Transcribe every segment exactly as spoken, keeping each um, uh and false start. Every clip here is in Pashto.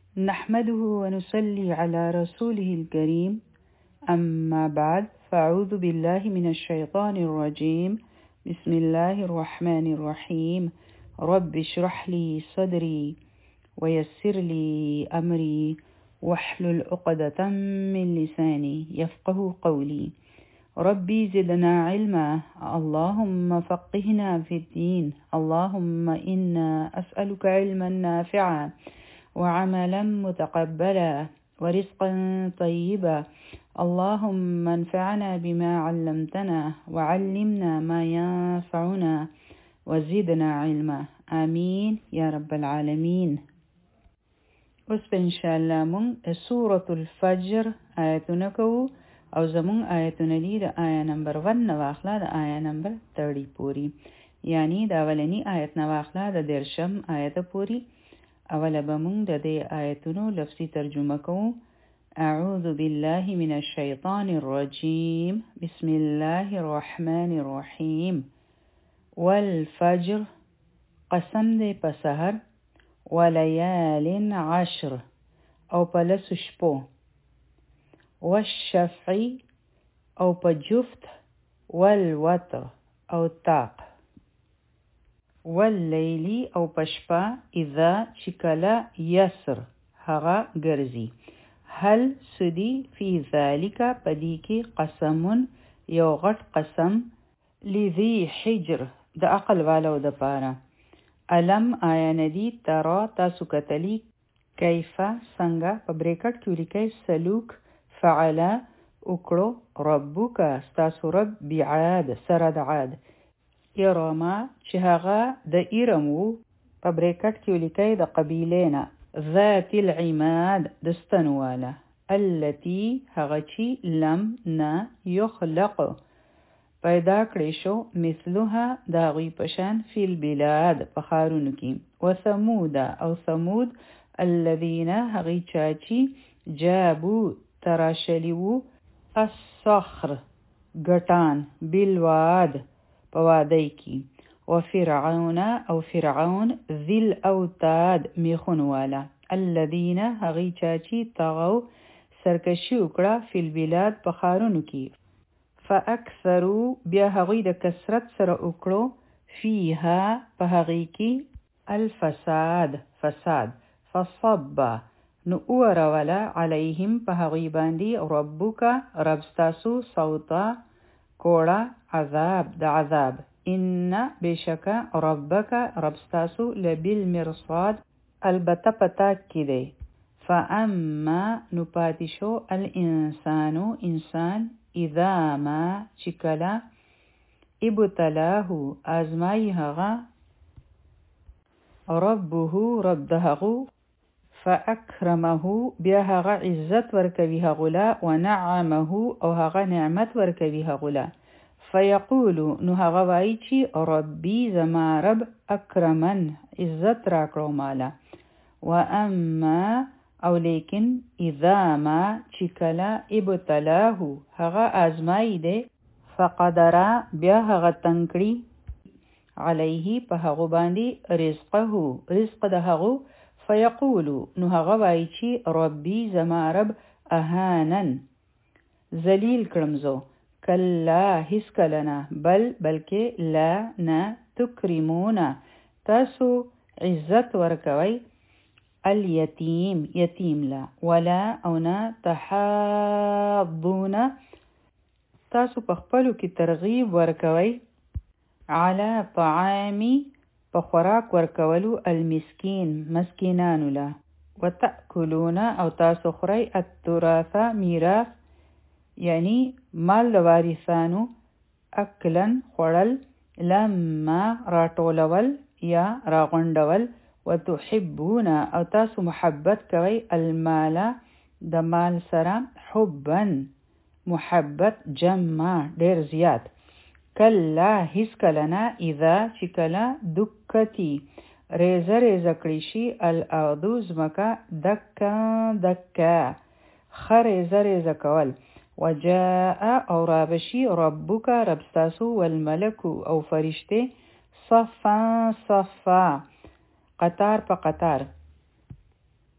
نحمده ونصلي على رسوله الكريم أما بعد فأعوذ بالله من الشيطان الرجيم بسم الله الرحمن الرحيم رب اشرح لي صدري ويسر لي أمري واحلل عقدة من لساني يفقه قولي ربي زدنا علما اللهم فقهنا في الدين اللهم إنا أسألك علما نافعا وعملا متقبلا ورزقا طيبا اللهم انفعنا بما علمتنا وعلمنا ما ينفعنا وزدنا علما آمين يا رب العالمين. اوس په ان شاء الله مونږ سورة الفجر آیتونه کوو او زمونږ آیتونه دي د آیا نمبر ون نه واخله د آیا نمبر تیرټی پورې، یعنی د اولنی آیت نه واخله د دیرشم آیت پورې. اوله به مونږ د دې آیتونو لفظي ترجمه کوو. اعوذ بالله من الشیطان الرجیم بسم الله الرحمن الرحیم. والفجر قسم دې په سحر، ولیال عشر او په لسو شپو، والشفع او په جفت، والوتر او طاق، واللیلی او پشپا اذا چکلا یسر هغه ګرځي. هل سدی فی ذالک پدی کې قسمون یو غټ قسم، لذی حجر د عقل والو د پاره. علم آیا ندی ترا تاسو کتلی کیفا څنګه په بریکټ کې لیکي سلوک فعلا وکړو ربک ستاسو رب بعاد سره د عاد، ارما چې هغه د ایرم وو په بریکټ کې لیکي د قبیلینا، ذات العماد د ستنواله، التي هغه چې لم نه یخلق پیدا کړی شو مثلها دا غوی پشان فی البلاد په ښارونو کې، وثمود او ثمود الذین هغی چاچی جابو تراشلیو الصخر ګټان بالواد په وادی کې، وفرعون او فرعون ذی الاوتاد میخونواله، الذین هغی چاچی طغو سرکشی وکړه فی البلاد په ښارونو کې، فاکثروا بیا هغوی د کثرت سره وکړو فیها په هغی کې الفساد فساد، فصب نو اوروله علیهم په هغوی باندې ربک رب ستاسو صوتا کوړه عذاب د عذاب، ان بشک ربک رب ستاسو لبالمرصاد البته پتا کې دی. فاما نو پاتې شو الانسانو انسان اذا ما چکلا ابتلاه ازمای هغه ربه رب دهغو فاکرمه بیا هغه عزت ورکوي هغولا، ونعمه او هغه نعمت ورکوي هغولا، فیقول نو هغه وایي چې ربی زما رب اکرمن عزت راکړو مالا. واما او لیکن اذا ما چکلا ابتلاه هغه ازمای دی، فقدرا بیا هغه تنکړي علیه په هغه باندې رزقه رزق د هغه، فیقول نو هغه وایي چې ربی زما رب اهانن ذلیل کړم زو، کلا هیڅ کله نه، بل بلکې لا نه تکرمون تاسو عزت ورکوي الیتیم یتیم لا، ولا او نه تحاضون تاسو په خپلو کې ترغیب ورکوي علی طعامی په خوراک ورکولو المسکین مسکینانو لا، وتأکلون او تاسو خورئ التراث میراث یعنی مال د وارثانو، اکلن خوړل، لما راټولول یا راغونډول، وتحبون او تاسو محبت کوي المال د مال سره، حبا محبت جمع ډیر زیات، کلا هیڅ کلنا اذا چې کله دکتی ریزه ریزه کړی شي الارضو ځمکه دکا دکا ښه ریزه ریزه کول، وجاء او رابشي ربک رب ستاسو والملک او فرشته صفا صفا قطار په قطار،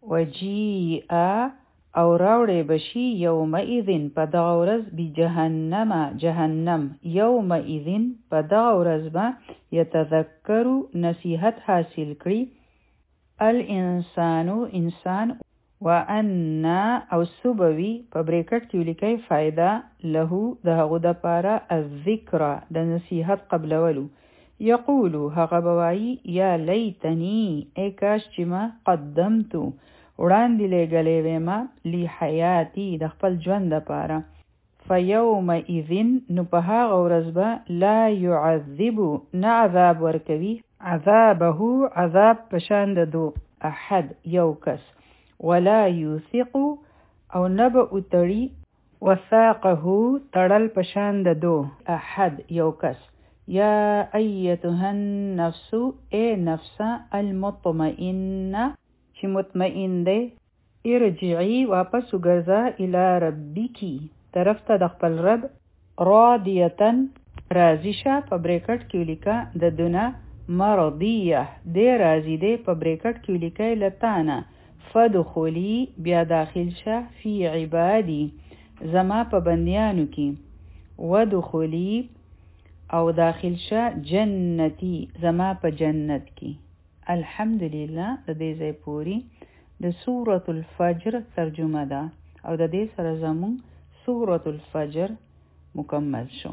وجیء او راوړې بشي یومئذ په دغه ورځ بجهنم جهنم یومئذ په دغه ورځ به یتذکر نصیحت حاصل کړي الانسان انسان وان او سبوي په بریکټ کې لیکي فائدہ له د هغه د پاره الذکر د نصیحت قبلولو یقول هغه بوایي یا لیتنی ای کاش چې ما قدمت وړاندې لګلې وېما لی حیاتی د خپل ژوند لپاره فیومئذ نو په هغه ورځ به لا يعذب نه عذاب ورکوي عذابه عذاب پشان د دو احد یو کس ولا یوثق او نبا اتړي وثاقه تړل پشان د دو احد یو کس یا ایتها النفس ای نفس المطمئنه چې مطمئن دی ارجعي واپس وګرځه الی ربکی طرف ته د خپل رب راضیتن راضی شه په بریکټ کې لیکه د دونه مرضیه دی راضی دی په بریکټ کې لیکه لتانه فدخلی بیا داخل شه فی عبادی زما په بندیانو کې ودخلی او داخل شه جنتی زما په جنت کې الحمدلله د دې ځای پوری د سورة الفجر ترجمه ده او د دې سره زمون سورة الفجر مکمل شو.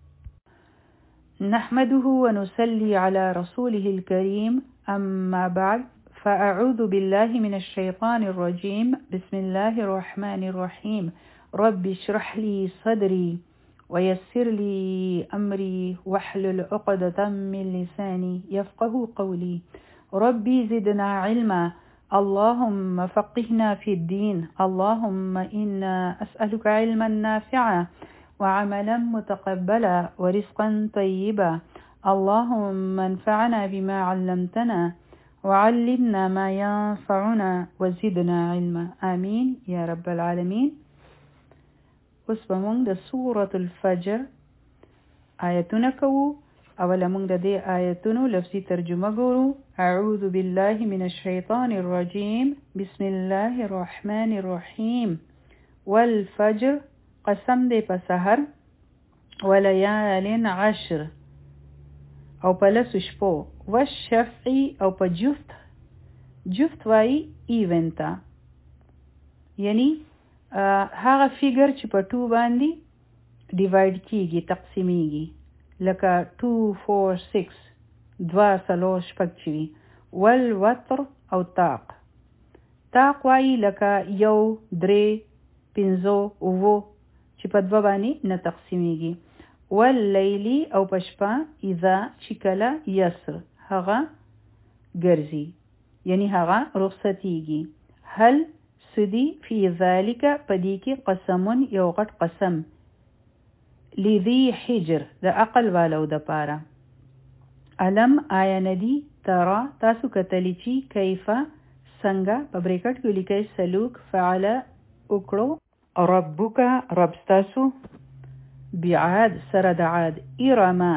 نحمده ونصلي على رسوله الكريم أما بعد فأعوذ بالله من الشيطان الرجيم بسم الله الرحمن الرحيم رب اشرح لي صدري ويسر لي أمري واحلل عقدة من لساني يفقه قولي ربي زدنا علما اللهم فقهنا في الدين اللهم إنا أسألك علما نافعا وعملا متقبلا ورزقا طيبا اللهم انفعنا بما علمتنا وعلمنا ما ينفعنا وزدنا علما آمين يا رب العالمين. اوس به موږ د سورة الفجر آیتونه کوو. اوله موږ د دې آیتونو لفظي ترجمه ګورو. اعوذ بالله من الشیطان الرجیم بسم الله الرحمن الرحیم والفجر قسم دی په سحر وليال عشر او په لسو شپو والشفع او په جفت جفت وای ایونتا یعنی هغه فیګر چې په ټو باندې ډیوایډ کیږي تقسیمیږي لکه two four six دوا څلور شپږ چوي والوتر او طاق طاق وای لکه یو درې پنځو اوو چې په دوا باندې نه تقسیمیږي واللیلی او پشپا اذا چې کله یسر هغه ګرځي یعنی هغه رخصتیږي هل سدی فی ذالک پدې کې قسمون یو غټ قسم لذی حجر د عقل والو د پاره علم آیا ندی ترا تاسو کتلی چی کیفا څنګه په بریکټ کې لیکي سلوک فعل وکړو ربک رب تاسو بعاد سره د عاد ارما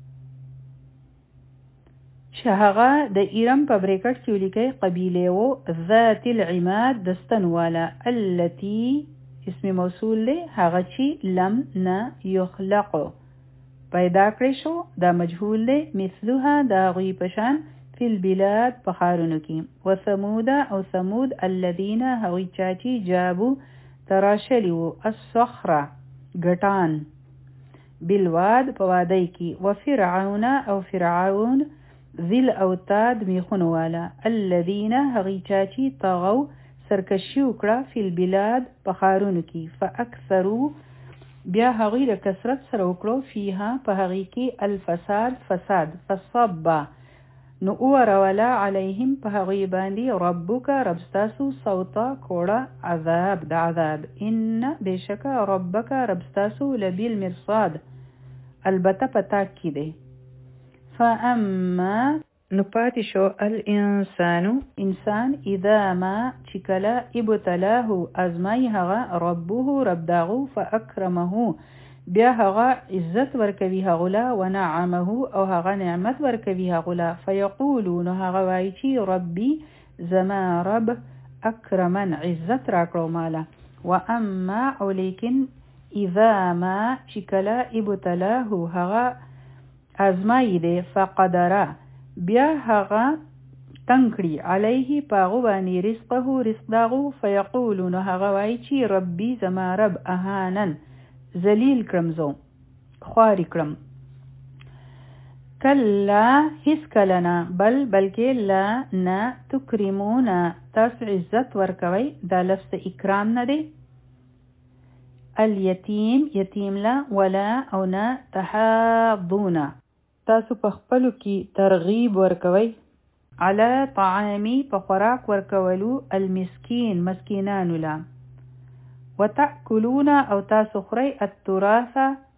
چې هغه د ایرم په بریکټ کې لیکي قبیله وو ذات العماد دستنواله التي اسم موصول له هغه چې لم نه یخلق پیدا کړی شو دا مجهول له مثلها دا غوی پشان فی البلاد په ښارونو کې وثمود او ثمود الذين هغوی چاچی جابو تراشلی وو الصخره ګټان بالواد په وادی کې وفرعون او فرعون ذی الاوتاد میخونو والا الذين هغوی چاچی طغوا سرکشی وکړه فی البلاد په ښارونو کې فاکثروا بیا هغوی د کثرت سره وکړو فیها په هغې کې الفساد فساد فصب نو اوروله علیهم په هغوی باندې ربک رب ستاسو صوتا کوړه عذاب د عذاب ان بشکه ربک رب ستاسو لبالمرصاد البته په تاک کې دی فاما نو پاتې شو الانسان انسان اذا ما چې کله ابتلاه ازمای هغه ربه رب داغو فاکرمه بیا هغه عزت ورکوي هغه ونعمه او هغه نعمت ورکوي هغه فیقولون هغه وایي چې ربي زما رب اکرمن عزت راکړو مالا و اما او لیکن اذا ما چکلا ابتلاه هغه ازمایی دی فقدر بیا هغه تنکړي علیه پاغو باندې رزقه رزق داغو فیقولون هغه وای چې ربي زما رب اهانن ذلیل کړم زو خواري کړم کلا هیڅ کلنا بل بلکې لا نه تکرمون تاسو عزت ورکوي دا لفظ اکرام نه دی الیتیم یتیم لا ولا او نه تحاضون تاسو په خپلو کې ترغیب ورکوي علی طعامی په خوراک ورکولو المسکین مسکینانو لا وتأکلون او تاسو خورئ التراث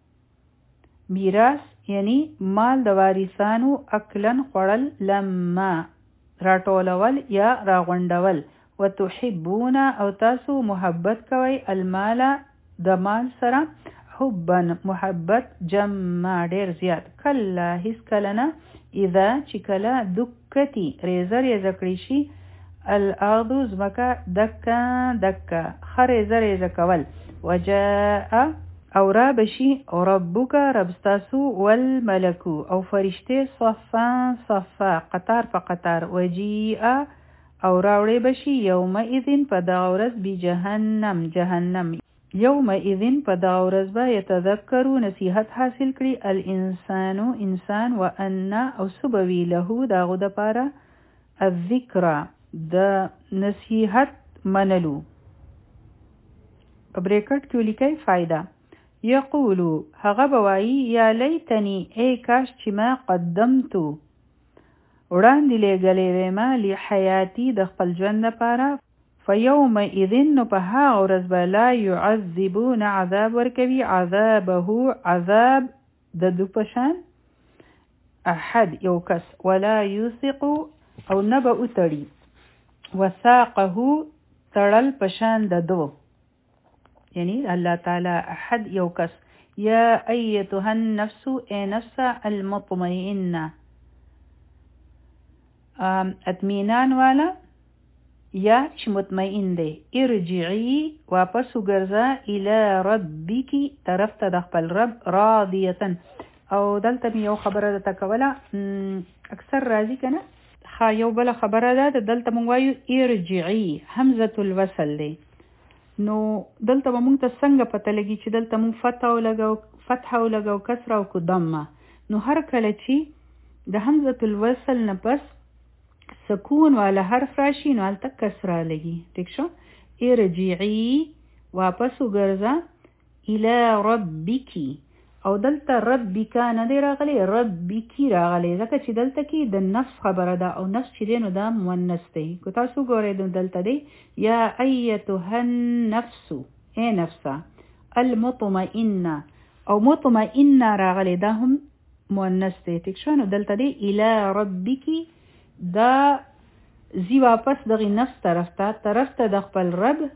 میراث یعنی مال د وارثانو اکلن خوړل لما راټولول یا راغونډول وتحبون او تاسو محبت کوئ المال د مال سره حبا محبت جمع ډیر زیات کلا هیڅ کلنا اذا چکلا دکتی ریزه ریزه کړی شي الارض زمکا دکا دکا خریزه ریزه کول وجاء او را بشي ربک ربستاسو والملکو او فرشته صفا صفا قطار په قطار وجیء او راوړی بشي یومئذ په دغه ورځ بجهنم جهنم یومئذ په دغه ورځ به یتذکرو نصیحت حاصل کړي الانسان انسان وان او سبوي له دغه د پاره الذکر د نصیحت منلو بریکټ کې لیکي فائدہ یقولو هغه بوایی یا لیتنی ای کاش چې ما قدمتو وړاندې لګلې وې ما لحیاتی د خپل ژوند لپاره فیومئذ نو په هغه ورځ به لا یعذبون عذاب ورکوي عذابه عذاب د دو پشان احد یو کس ولا یوثق او نبا اتړي وثاقه تړل پشان د دو یعنی الله تعالی احد یو کس یا ایتها النفس ای نفس المطمئنه اطمینان والا یا چې مطمئن دی ارجعی واپس وګرځه الی ربکی طرف ته د خپل رب راضیه او دلته یو خبره ده کوله اکثر راضی کنه خا یو بل خبره ده دلته مونږ وایو ارجعی حمزه الوصل دی نو دلته به مونږ ته څنګه پته لګي چې دلته مونږ فتح ولګو فتح ولګو کسره او ضمه نو هر کله چې د حمزه الوصل نه پس سکون والا حرف راشي نو هلته کسره لګي ٹھیک شو ارجعی واپس وګرځه الی ربکی او دلته ربک نه دی راغلی ربکی راغلی ځکه چې دلته کې د نفس خبره ده او نفس چې دی نو دا مؤنث دی که تاسو ګورئ دلته دی یا ایتها النفس ای نفسه المطمئنه او مطمئنه راغلی دا هم مؤنث دی ټیک شو نو دلته دی الی ربکی دا زی واپس دغه نفس طرف ته طرف ته د خپل رب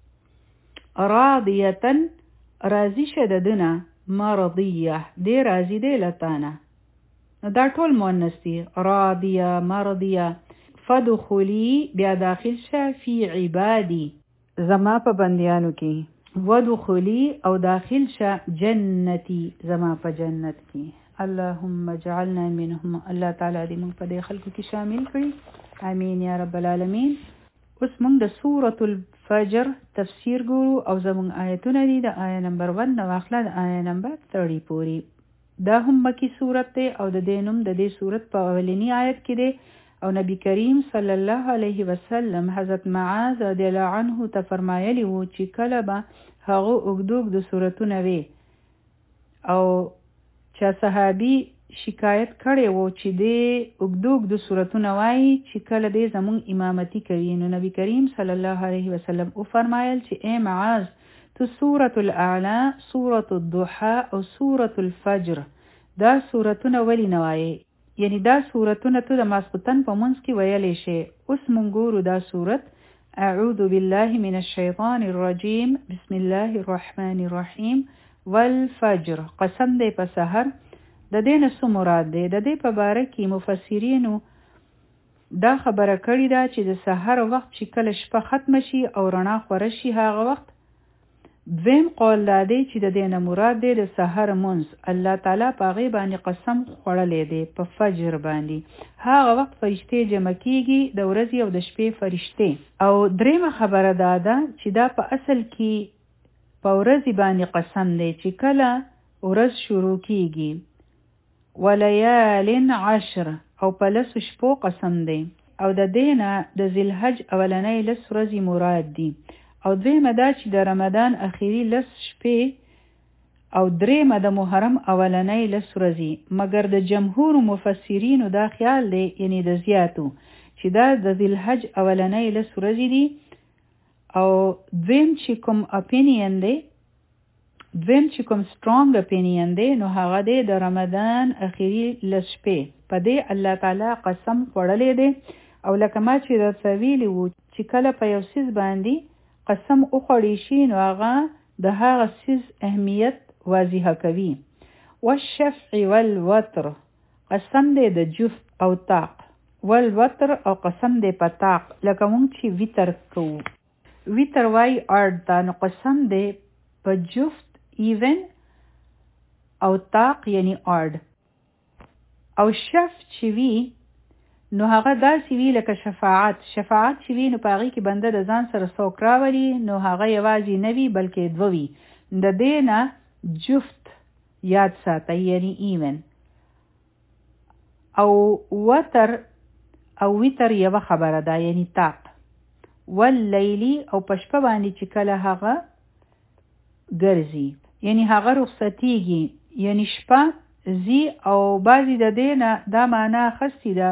راضیه راضی شه ددنه مرضیه دی راضی دی لتانه دا ټول مؤنث دي راضیه مرضیه فدخلی بیا داخل شه فی عبادی زما په بندیانو کې ودخلی او داخل شه جنتی زما په جنت کې اللهم اجعلنا منهم الله تعالی دې موږ په دې خلکو کې شامل کړي امین یا رب العالمین اوس موږ د سورة الفجر تفسیر ګورو او زموږ آیتونه دي د آیه نمبر ون نه واخله د آیه نمبر تیرې پورې دا هم مکی سورت دی او د دې نوم د دې سورت په اولنی آیت کې دی او نبی کریم صلی الله علیه وسلم حضرت معاذ رضی الله عنه ته فرمایلی وو چې کله به هغه اوږدوږ د سورتونه وي او چا صحابي شکایت کړي وو چې د اوږدوږ د سورتونه وایي چې کله دې زموږ امامتي کوي نو نبی کریم صلی الله علیه وسلم او فرمایل چې اے معاذ تو سورة الاعلى سورة الضحى او سورة الفجر دا سورتونه ولی نوایي یعنی دا سورتونه ته د ماسختن په منځ کې ویلې شي اوس مونږ ګورو دا سورت اعوذ بالله من الشیطان الرجیم بسم الله الرحمن الرحیم والفجر قسم دی په سحر د دې نه څه مراد دی د دې په باره کې مفسرینو دا خبره کړې ده چې د سحر وخت چې کله شپه ختم شي او رڼا خوره شي هغه وخت. دویم قول دا دی چې د دې نه مراد دی د سحر منځ الله تعالی په هغې باندې قسم خوړلی دی په فجر باندې. هغه وخت فرشتې جمع کیږي د ورځې او د شپې فرشتې. او دریمه خبره دا ده چې دا په اصل کې په ورځې باندې قسم دی چې کله ورځ شروع کیږي. ولیال عشر او په لسو شپو قسم دی او د دې نه د ذیالحج اولنۍ لس ورځې مراد دي. او دویمه دا چې د رمضان اخیری لس شپې او دریمه د محرم اولنۍ لس ورځې. مګر د جمهور مفسرینو دا خیال دی یعنی د زیاتو چې دا د ذیالحج اولنۍ لس ورځې دي. او دویم چې کوم اپینین دی دویم چې کوم سترونګ اپینین دی نو هغه دی د رمضان اخیری لس شپې. په دې الله تعالی قسم خوړلی دی. او لکه ما چې درته ویلي وو چې کله په یو څیز باندې قسم وخوړی شي نو هغه د هغه څیز اهمیت واضحه کوي. والشفع والوتر قسم دی د جفت او طاق. والوتر او قسم دی په طاق لکه مونږ چې ویتر کوو. ویتر وای اړ دا نو قسم دی په جفت ایون او طاق یعنی اړ. او شف چې وی نو هغه داسې وی لکه شفاعت. شفاعت چې وی نو په هغې کې بنده د ځان سره څوک راولي نو هغه یوازې نه وي بلکې دوه وي. د دې نه جفت یاد ساته یعنی ایون. او وتر او ویتر یوه خبره ده یعنی طاق. واللیلی او په شپه باندې چې کله هغه ګرځي یعنی هغه رخصتیږي یعنی شپه زی. او بعضې د دې نه دا معنا اخستې ده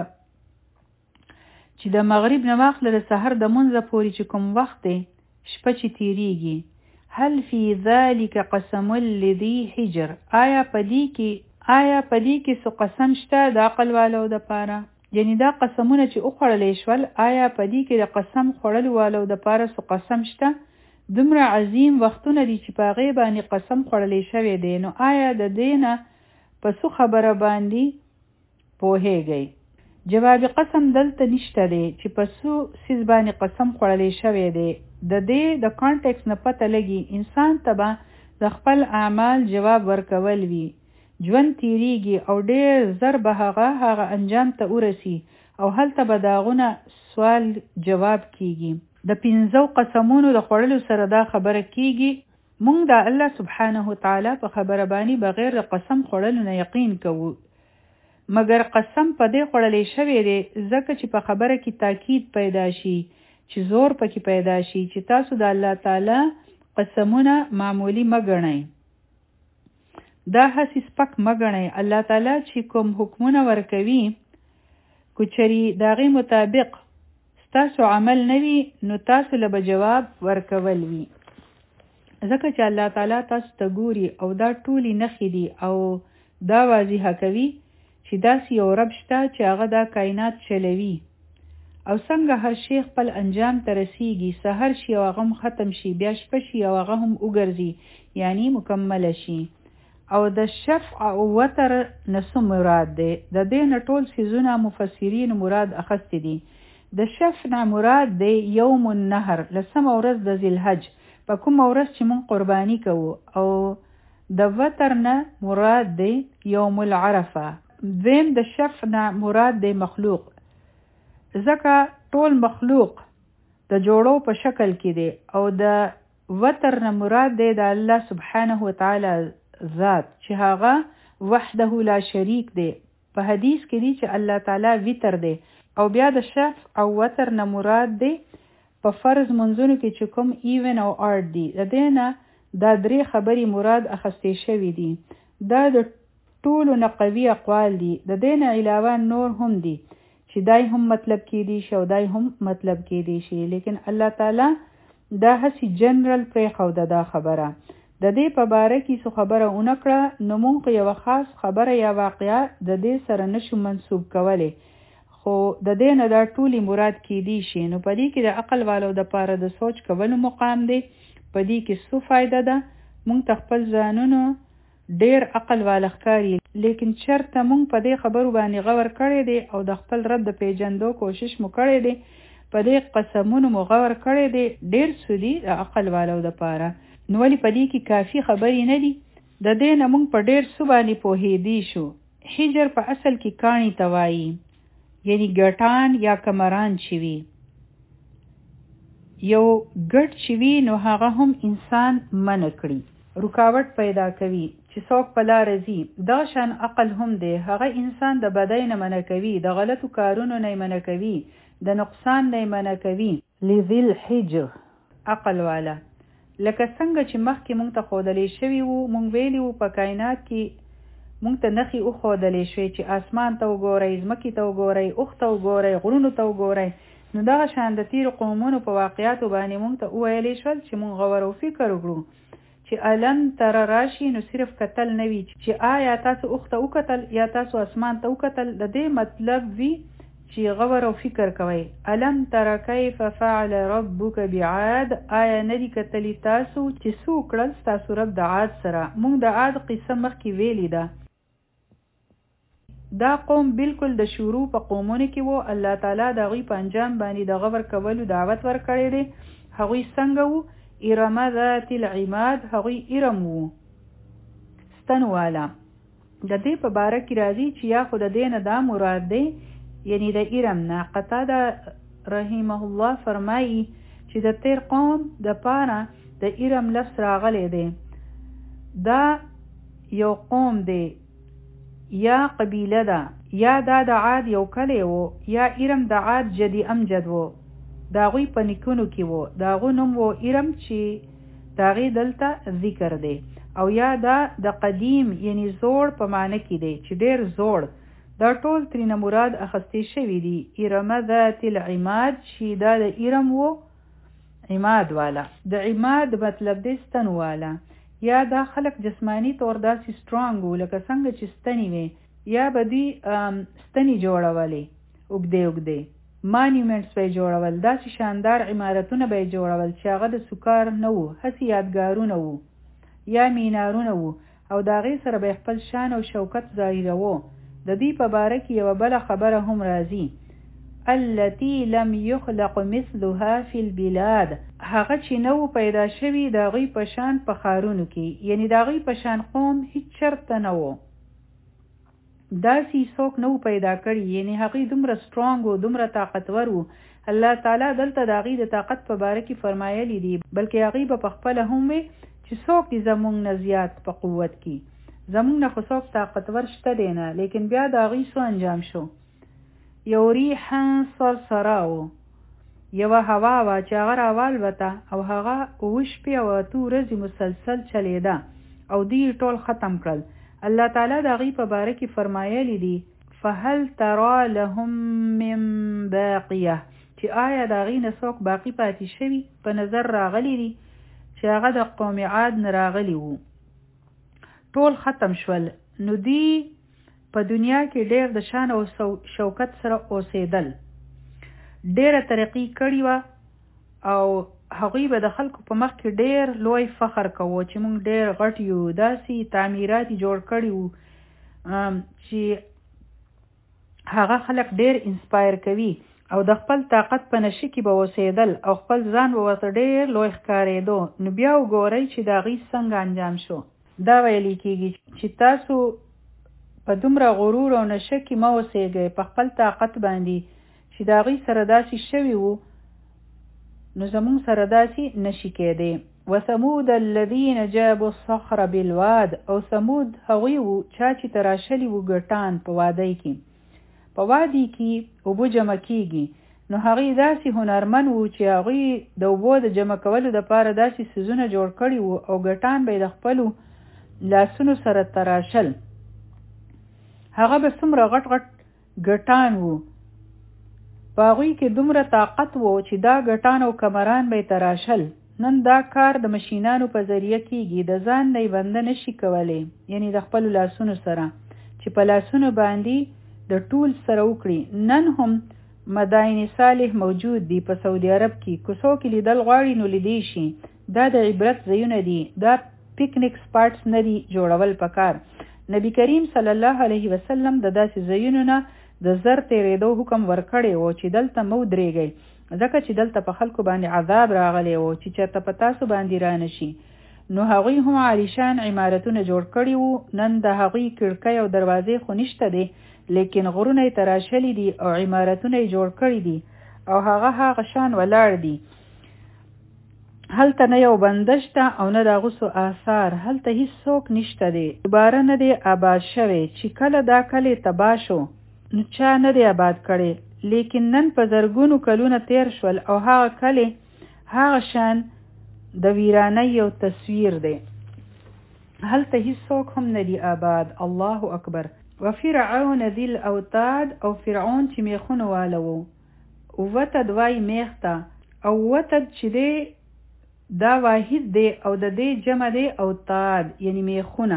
چې د مغرب نه واخله د سحر د منځه پورې چې کوم وخت دی شپه چې تیریږي. هل فی ذلک قسم لذی حجر آیا پدې کې آیا پدې کې څه قسم شته د عقل والو دپاره. یعنی دا قسمونه چې وخوړلی شول آیا پدې کې د قسم خوړلو والو دپاره څه قسم شته. دومره عظیم وختونه دي چې په هغې باندې قسم خوړلی شوی دی. نو آیا د دې نه په څو خبره باندې پوهیږئ. جواب قسم دلته نشته دی چې په څو څیز باندې قسم خوړلی شوی دی. د دې د کانټیکس نه پته لګي انسان ته به د خپل اعمال جواب ورکول وي. ژوند تیریږي او ډېر زر به هغه هغه انجام ته ورسي او هلته به د هغونه سوال جواب کیږي. د پنځو قسمونو د خوړلو سره دا خبره کیږي. مونږ د الله سبحانه وتعالی په خبره باندې بغیر د قسم خوړلو نه یقین کوو. مګر قسم په دې خوړلی شوی دی ځکه چې په خبره کې تاکید پیدا شي چې زور پکې پیدا شي چې تاسو د الله تعالی قسمونه معمولی مه ګڼئ. دا هسې سپک مه ګڼئ. الله تعالی چې کوم حکمونه ورکوي که چرې د هغې مطابق ستاسو عمل نه وي نو تاسو له به جواب ورکول وي. ځکه چې الله تعالی تاسو ته ګوري او دا ټولې نښې دي او دا واضحه کوي چې داسې یو رب شته چې هغه دا کائنات چلوي. او څنګه هر شی خپل انجام ته رسیږي. سحر شي او هغه هم ختم شي بیا شپه شي او هغه هم وګرځي یعنی مکمله شي. او د شفع او وتر نه څه مراد دی. د دې نه ټول څیزونه مفسرین مراد اخیستي دي. د شفع نه مراد دی یوم النهر لسمه ورځ د ذیالحج په کومه ورځ چې مونږ قرباني کوو. او د وتر نه مراد دی یوم العرفه. دویم د شفع نه مراد دی مخلوق ځکه ټول مخلوق د جوړو په شکل کې دی. او د وتر نه مراد دی د الله سبحانه وتعالی ذات چې هغه وحده لا شریک دی. په حدیث کې دی چې الله تعالی وتر دی. او بیا د شفع او وتر نه مراد دی په فرض منځونو کې چې کوم ایون او آرد دی. د دې نه دا درې خبرې مراد اخیستې شوي دي. دا د ټولو نه قوي اقوال دي. د دې نه علاوه نور هم دي چې دای هم مطلب کېدی شي او دای هم مطلب کېدی شي. لیکن الله تعالی دا هسې جنرال پرېښوده دا خبره. د دې په باره کې څه خبره ونه کړه نو موږ یوه خاص خبره یا واقعه د دې سره نشو منسوب کولی. خو د دې نه دا ټولې مراد کېدی شي. نو په دې کې د عقل والو دپاره د سوچ کولو مقام دی. په دې کې څه فایده ده؟ موږ ته خپل ځانونو ډیر عقل والا ښکاري، لیکن چرته مونږ په دې خبرو باندې غور کړی دی او د خپل رب د پیژندو کوشش مو کړی دی، په دې قسمونو مو غور کړی دی، ډیر سودي د عقل والو د پاره. نو ولې په دې کې کافي خبرې نه دي؟ د دې نه مونږ په ډیر څه باندې پوهېدی شو. حجر په اصل کې کاڼي ته وایي، یعنی ګټان یا کمران چې وي. یو ګټ چې وي نو هغه هم انسان منع کړي، رکاوټ پیدا کوي چې څوک په لاره ځي. دا شان عقل هم دی، هغه انسان د بدۍ نه منع کوي، د غلطو کارونو نه منع کوي، د نقصان نه منع کوي. لذل حجر عقل والا، لکه څنګه چې مخکې مونږ ته ښودلی شوي وو، مونږ ویلي وو په کائنات کې مونږ ته نښې وښودلی شوې چې اسمان ته وګورئ، ځمکې ته وګورئ، اوښ ته وګورئ، غرونو ته وګورئ. نو دغه شان د تیرو قومونو په واقعاتو باندې مونږ ته وویلی شول چې مونږ غور او فکر وکړو چې علم تر راشي نو صرف کتل نه وي چې آیا تاسو اوښ ته وکتل یا تاسو اسمان ته وکتل، د دې مطلب وي چې غور او فکر کوئ. علم تر کیف فعل ربک بعاد، آیا ندي کتلی تاسو چې څه وکړل ستاسو رب د عاد سره. مونږ د عاد قصه مخکې ویلې ده. دا قوم بالکل د شروع په قومونو کې وو. الله تعالی د هغوی په انجام باندې د غور کولو دعوت ورکړی دی. هغوی څنګه وو؟ ارم ذات العماد، هغوی ارم وو، ستنواله. د دې په باره کې راځي چې یا خو د دې نه دا مراد دی، یعنی د ارم نه. قتاده رحمه الله فرمایي چې د تیر قوم د پاره د ارم لفظ راغلی دی. دا یو قوم دی یا قبیله ده، یا دا د عاد یو کلی وو، یا ارم د عاد جدي امجد وو، د هغوی په نیکونو کې وو. د هغو نوم وو ارم چې د هغې دلته ذکر دی. او یا دا د قدیم یعنی زوړ په معنی کې دی چې ډیر زوړ. دا ټول ترینه مراد اخستی شوي دي. ارم ذات العماد چې دا د ارم وو عماد والا. د عماد مطلب دی ستن والا. یا دا خلق جسمانی طور داسې سترانګ وو لکه څنګه چې ستنې وي، یا به دوی ستنې جوړولې اوږدې اوږدې مانیومنټس به یې جوړول، داسې شاندار عمارتونه به یې جوړول چې هغه د سکار نه وو، هسې یادګارونه وو یا مینارونه وو، او د هغې سره به خپل شان او شوکت ظاهروه. د دې په باره کې یوه بله خبره هم راځي، التي لم يخلق مثلها في البلاد، هغه چې نو پیدا شوي د هغوی په شان په ښارونو کې، یعنی د هغوی په شان قوم هیڅ چرته نه وو، داسې څوک نو پیدا کړي، یعنی هغوی دومره سترانګ و، دومره طاقتور و. الله تعالی دلته د هغوی د طاقت په باره کې فرمایلی دي، بلکې هغوی به پخپله هم وي چې څوک دي زمونږ نه زیات په قوت کې، زمونږ نه خو څوک طاقتور شته دی نه، لیکن بیا د هغوی څه انجام شو؟ یو ریحا صرصره و، یوه هوا وه چې هغه راوالوته او هغه اوه شپې او اته ورځې مسلسل چلیده او دوی ټول ختم کړل. الله تعالی د هغوی په باره کې فرمایلی دي فهل ترى لهم من باقیه، چې آیا د هغوی نه څوک باقي پاتې شوي؟ په نظر راغلی دي چې هغه د قوم عاد نه راغلی وو، ټول ختم شول. نو دوی په دنیا کې ډېر د شان او شوکت سره اوسېدل، ډېره ترقي کړې وه او هغوی به د خلکو په مخ کې ډېر لوی فخر کوو چې موږ ډېر غټ یو، داسې تعمیرات یې جوړ کړي وو چې هغه خلک ډېر انسپایر کوي او د خپل طاقت په نشه کې به اوسېدل او خپل ځان به ورته ډېر لوی ښکارېدو. نو بیا وګورئ چې د هغوی څنګه انجام شو. دا ویلی کېږي چې تاسو په دومره غرور او نشه کې مه اوسېږئ په خپل طاقت باندې چې د هغوی سره داسې شوي وو، نو زمونږ سره داسې نشي کېدی. وثمود الذین جابوا الصخر بالواد، او ثمود هغوی وو چا چې تراشلي وو ګټان په وادۍ کې. په وادي کې اوبه جمع کېږي، نو هغوی داسې هنرمن وو چې هغوی د اوبو د جمع کولو دپاره داسې څیزونه جوړ کړي وو او ګټان به یې د خپلو لاسونو سره تراشل. هغه به څومره غټ غټ ګټان وو، په هغوی کې دومره طاقت وو چې دا ګټان او کمران به یې تراشل. نن دا کار د مشینانو په ذریعه کېږي، د ځان نه یې بنده نشي کولی، یعنی د خپلو لاسونو سره چې په لاسونو باندې د ټول سره وکړي. نن هم مدائن صالح موجود دي په سعودي عرب کې، که څوک لیدل غواړي نو لیدی شي. دا د عبرت ځایونه دي، دا پکنیک سپاټس نه دي جوړول پکار. نبی کریم صلی الله علیه وسلم د داسې ځایونو نه د زر تیرېدو حکم ورکړی و چې دلته مو درېږئ، ځکه چې دلته په خلکو باندې عذاب راغلی و چې چېرته په تاسو باندې رانه شي. نو هغوی هم عالیشان عمارتونه جوړ کړي وو. نن د هغوی کړکۍ او دروازې خو نشته دی، لیکن غرونه یې تراشلي دي او عمارتونه یې جوړ کړي دي او هغه هغه شان ولاړ دي. هلته نه یو بنده شته او نه د هغو څه آثار، هلته هیڅوک نشته دی، دوباره نه دی آباد شوی. چې کله دا کلی تباه شو نو چا نه دی آباد کړی، لیکن نن په زرګونو کلونه تیر شول او هغه کلی هغه شان د ویرانۍ یو تصویر دی، هلته هیڅوک هم نه دی آباد. الله اکبر. وفرعون ذی الاوتاد، او فرعون چې میخونه واله و. وتد وای میخ ته، او وتد چې دی دا واحد دی او د دې جمع دی اوتاد یعنی میخونه.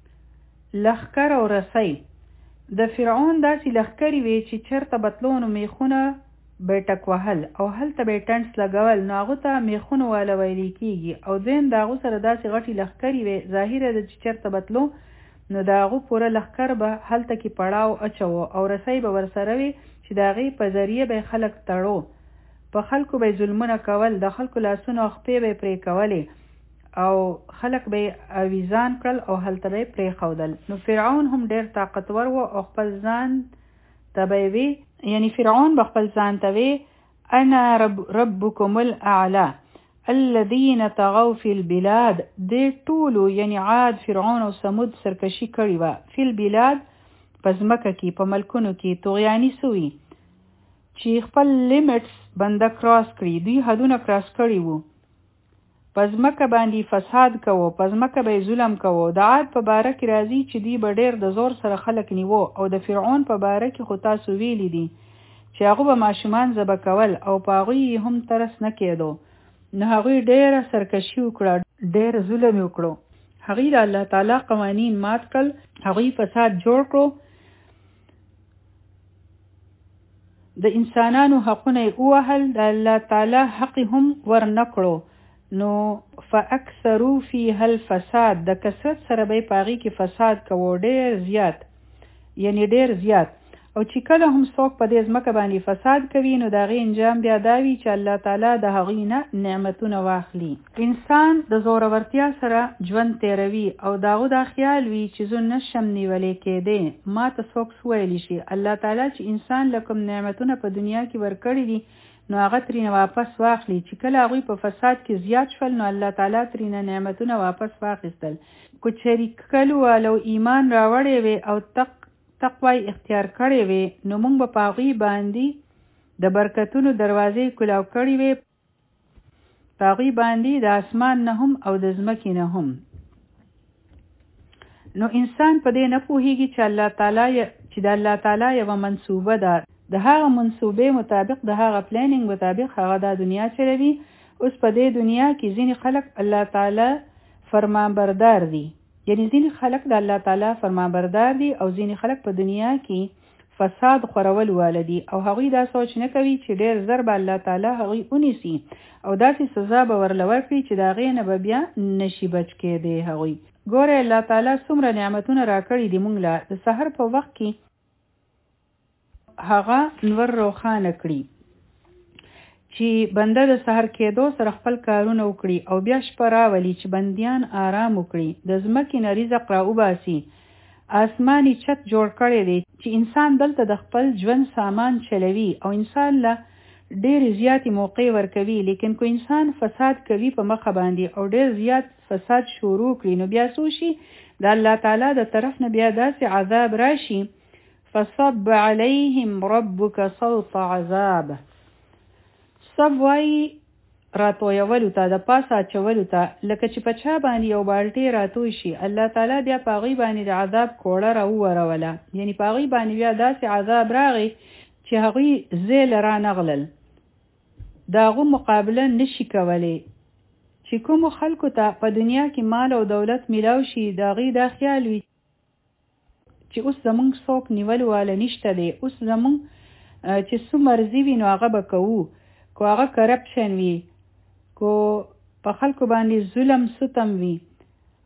لښکر او رسی، د فرعون داسې لښکرې وې چې چېرته بتلونو میخونه به یې ټک وهل او هلته به یې ټنټس لګول، نو هغو ته میخونه واله ویلی کېږي. او دویم د هغو سره داسې غټې لښکرې وې، ظاهره ده چې چېرته بتلو نو د هغو پوره لښکر به هلته کې پړاو اچوو او رسی به ورسره وي چې د هغې په ذریعه به یې خلک تړو، په خلکو به یې ظلمونه کول، د خلکو لاسونه او خپې به یې پرې کولې او خلک به یې اویزان کړل او هلته به یې پرېښودل. نو فرعون هم ډېر طاقتور و او خپل ځان ته به یې وي، یعنی فرعون به خپل ځان ته وي انا رب ربکم الاعلی الذین طغوا فی البلاد. دې ټولو یعنی عاد، فرعون او ثمود سرکشي کړې وه. فی البلاد په ځمکه کې، په ملکونو کې. طغیاني سوي چې خپل لیمټس بنده کراس کړي، دوی حدونه کراس کړي وو، په ځمکه باندې فساد کوو، په ځمکه به ظلم کوو. د عاد په باره کې راځي چې دوی به ډېر د زور سره خلک نیوو، او د فرعون په باره کې خو تاسو ویلي دي چې هغه به ماشومان ذبح کول او په هغوی هم ترس نه کېدو. نو هغوی ډېره سرکشي وکړه، ډېر ظلم یې وکړو، هغوی د الله تعالی قوانین مات کړل، هغوی فساد جوړ کړو، د انسانانو حقونه یې ووهل، د الله تعالی حق هم ور نه کړو. نو فاکثروا فیها الفساد، د کثرت سره به یې په هغې کې فساد کوو، ډېر زیات، یعنی ډېر زیات. او چې کله هم څوک په دې ځمکه باندې فساد کوي نو د هغې انجام بیا دا وي چې الله تعالی د هغوی نه نعمتونه واخلي. انسان د زورورتیا سره ژوند تیروي او د هغو دا خیال وي چې زه نشم نیولی کېدی، ما ته څوک څه ویلی شي. الله تعالی چې انسان له کوم نعمتونه په دنیا کې ورکړي دي نو هغه ترېنه واپس واخلي. چې کله هغوی په فساد کې زیات شول نو الله تعالی ترېنه نعمتونه واپس واخیستل. که چېرې کلو والو ایمان راوړی وي او تق تقوی اختیار کړی وي نو موږ به په هغوی باندې د برکتونو دروازې کلاو کړي وي، په هغوی باندې د اسمان نه هم او د ځمکې نه هم. نو انسان په دې نه پوهیږي چې الله تعالی چې د الله تعالی یوه منصوبه ده، د هغه منصوبې مطابق، د هغه پلانینګ مطابق هغه دا دنیا چلوي. اوس په دې دنیا کې ځینې خلک الله تعالی فرمانبردار دي، یعنی ځینې خلک د الله تعالی فرمانبردار دي او ځینې خلک په دنیا کې فساد خورول واله دي او هغوی دا سوچ نه کوي چې ډېر زر به الله تعالی هغوی ونیسي او داسې سزا به ورله ورکړي چې د هغې نه به بیا نشي بچ کېدی هغوی. ګوره الله تعالی څومره نعمتونه راکړي دي موږ له. د سحر په وخت کې هغه نور روښانه کړي چې بنده د سحر کېدو سره خپل کارونه وکړي او بیا شپه راولي چې بندیان آرام وکړي، د ځمکې نه رزق را وباسي، آسماني چت جوړ کړی دی چې انسان دلته د خپل ژوند سامان چلوي او انسان له ډېرې زیاتې موقع ورکوي. لیکن که انسان فساد کوي په مخه باندې او ډېر زیات فساد شروع کړي نو بیا څه شي؟ د الله تعالی د طرف نه بیا داسې عذاب راشي، فصب علیهم ربک صوت عذاب. صب وایي راتویولو ته، د پاسه اچولو ته، لکه چې په چا باندې یو بالټۍ راتوی شي، الله تعالی بیا په هغوی باندې د عذاب کوړه راووروله، یعنی په هغوی باندې بیا داسې عذاب راغی چې هغوی زیله رانغلل، د هغو مقابله نشي کولی. چې کومو خلکو ته په دنیا کې مال او دولت میلاو شي د هغوی دا خیال وي چې اوس زمونږ څوک نیول واله نشته دی، اوس زمونږ چې څه مرضي وي نو هغه به کوو، که هغه کرپشن وي، که په خلکو باندې ظلم ستم وي،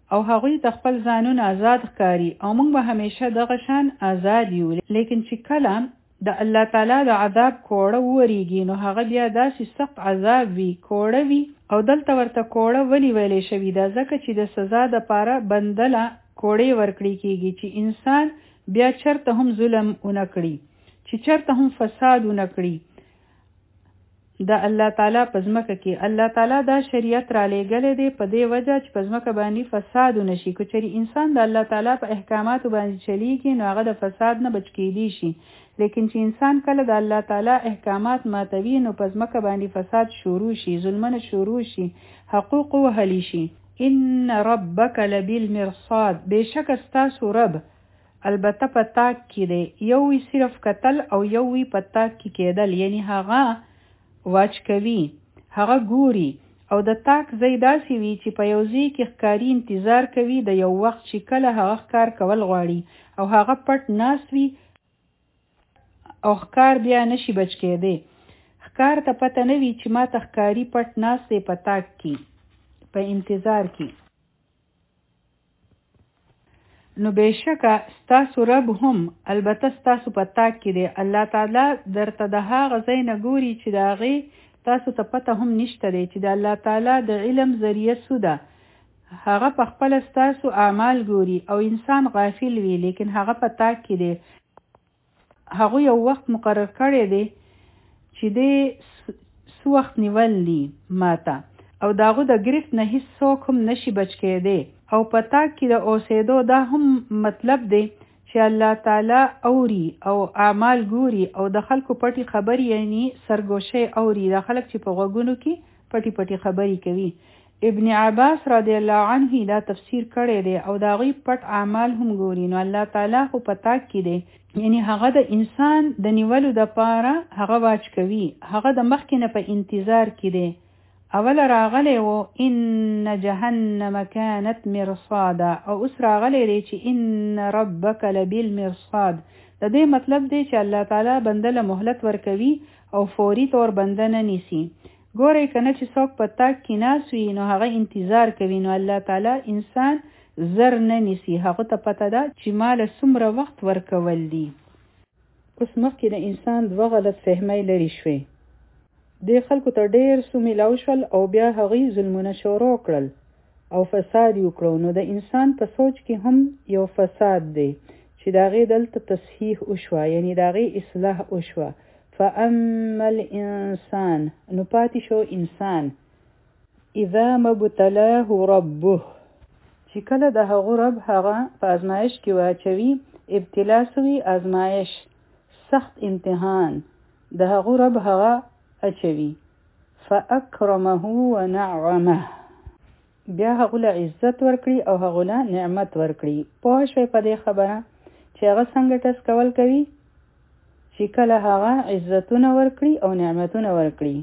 او هغوی د خپل ځانونه آزاد ښکاري او موږ به همیشه دغه شان آزاد یو. لیکن چې کله د الله تعالی د عذاب کوړه وریږي نو هغه بیا داسې سخت عذاب وي، کوړه وي. او دلته ورته کوړه ولی ویلې شوي ده ځکه چې د سزا د پاره بندله کوړې ورکړي کیږي چې انسان بیا چرته هم ظلم ونه کړي، چې چرته هم فساد ونه کړي د الله تعالی په ځمکه کې. الله تعالی دا شریعت را لېږلی دی په دې وجه چې په ځمکه باندې فساد ونه شي. که چېرې انسان د الله تعالی په احکاماتو باندې چلیږي نو هغه د فساد نه بچ کېدی شي. لیکن چې انسان کله د الله تعالی احکامات ماتوي نو په ځمکه باندې فساد شروع شي، ظلمونه شروع شي، حقوق وهلی شي. ان ربک لبالمرصاد، بېشکه ستاسو رب البته په تاک کې دی. یو وی صرف قتل او یو وی په تاک کې کېدل، یعنی هغه واچ کوي، هغه ګوري. او د تاک ځای داسې وي چې په یو ځای کې ښکاري انتظار کوي د یو وخت چې کله هغه ښکار کول غواړي او هغه پټ ناست وي او ښکار بیا نشي بچ کېدی. ښکار ته پته نه وي چې ما ته ښکاري پټ ناست دی په تاک کې په انتظار کې. نو بېشکه ستاسو رب هم البته ستاسو په تاک کې دی. الله تعالی درته د هغه ځای نه ګوري چې د هغې تاسو ته پته هم نشته دی چې د الله تعالی د علم ذریعه څه ده. هغه په خپله ستاسو اعمال ګوري او انسان غافل وي، لیکن هغه په تاک کې دی. هغه یو وخت مقرر کړی دی چې دی څه وخت نیول دي ماته او د هغو د ګرفت نه هیڅ څوک هم نشي بچ کېدی. او په تاک کې د اوسېدو دا هم مطلب دی چې الله تعالی اوري او اعمال ګوري او د خلکو پټي خبرې یعنی سرګوشي اوري، د خلک چې په غوږونو کې پټي پټي خبرې کوي. ابن عباس رضی الله عنه دا تفسیر کړی دی او د هغوی پټ اعمال هم ګوري. نو الله تعالی خو په تاک کې دی، یعنی هغه د انسان د نیولو د پاره هغه واچ کوي، هغه د مخکې نه په انتظار کې دی. اول راغلی و ان جهنم كانت مرصادا او اوس راغلی دی چې ان ربک لبالمرصاد. د دې مطلب دی چې الله تعالی بنده له مهلت ورکوي او فوري طور بنده نه نیسي. ګورئ کنه چې څوک په تاک کې ناست وي نو هغه انتظار کوي، نو الله تعالی انسان زر نه نیسي، هغه ته پته ده چې ما له څومره وخت ورکول دي. اوس مخکې د انسان دوه غلط فهمۍ لرې شوې. دې خلکو ته ډېر څه میلاو شول او بیا هغوی ظلمونه شروع کړل او فساد یې وکړو. نو د انسان په سوچ کې هم یو فساد دی چې د هغې دلته تصحیح وشوه، یعنی د هغې اصلاح وشوه. فاما الانسان، نو پاتې شو انسان. اذا مبتلاه ربه، چې کله د هغو رب هغه په ازمایش کې واچوي. ابتلا سوي ازمایش، سخت امتحان د هغو رب هغه اچوي. فاکرمه ونعمه، بیا هغه له عزت ورکړي او هغه له نعمت ورکړي. پوه شوي په دې خبره چې هغه څنګه ټس کول کوي چې کله هغه عزتونه ورکړي او نعمتونه ورکړي.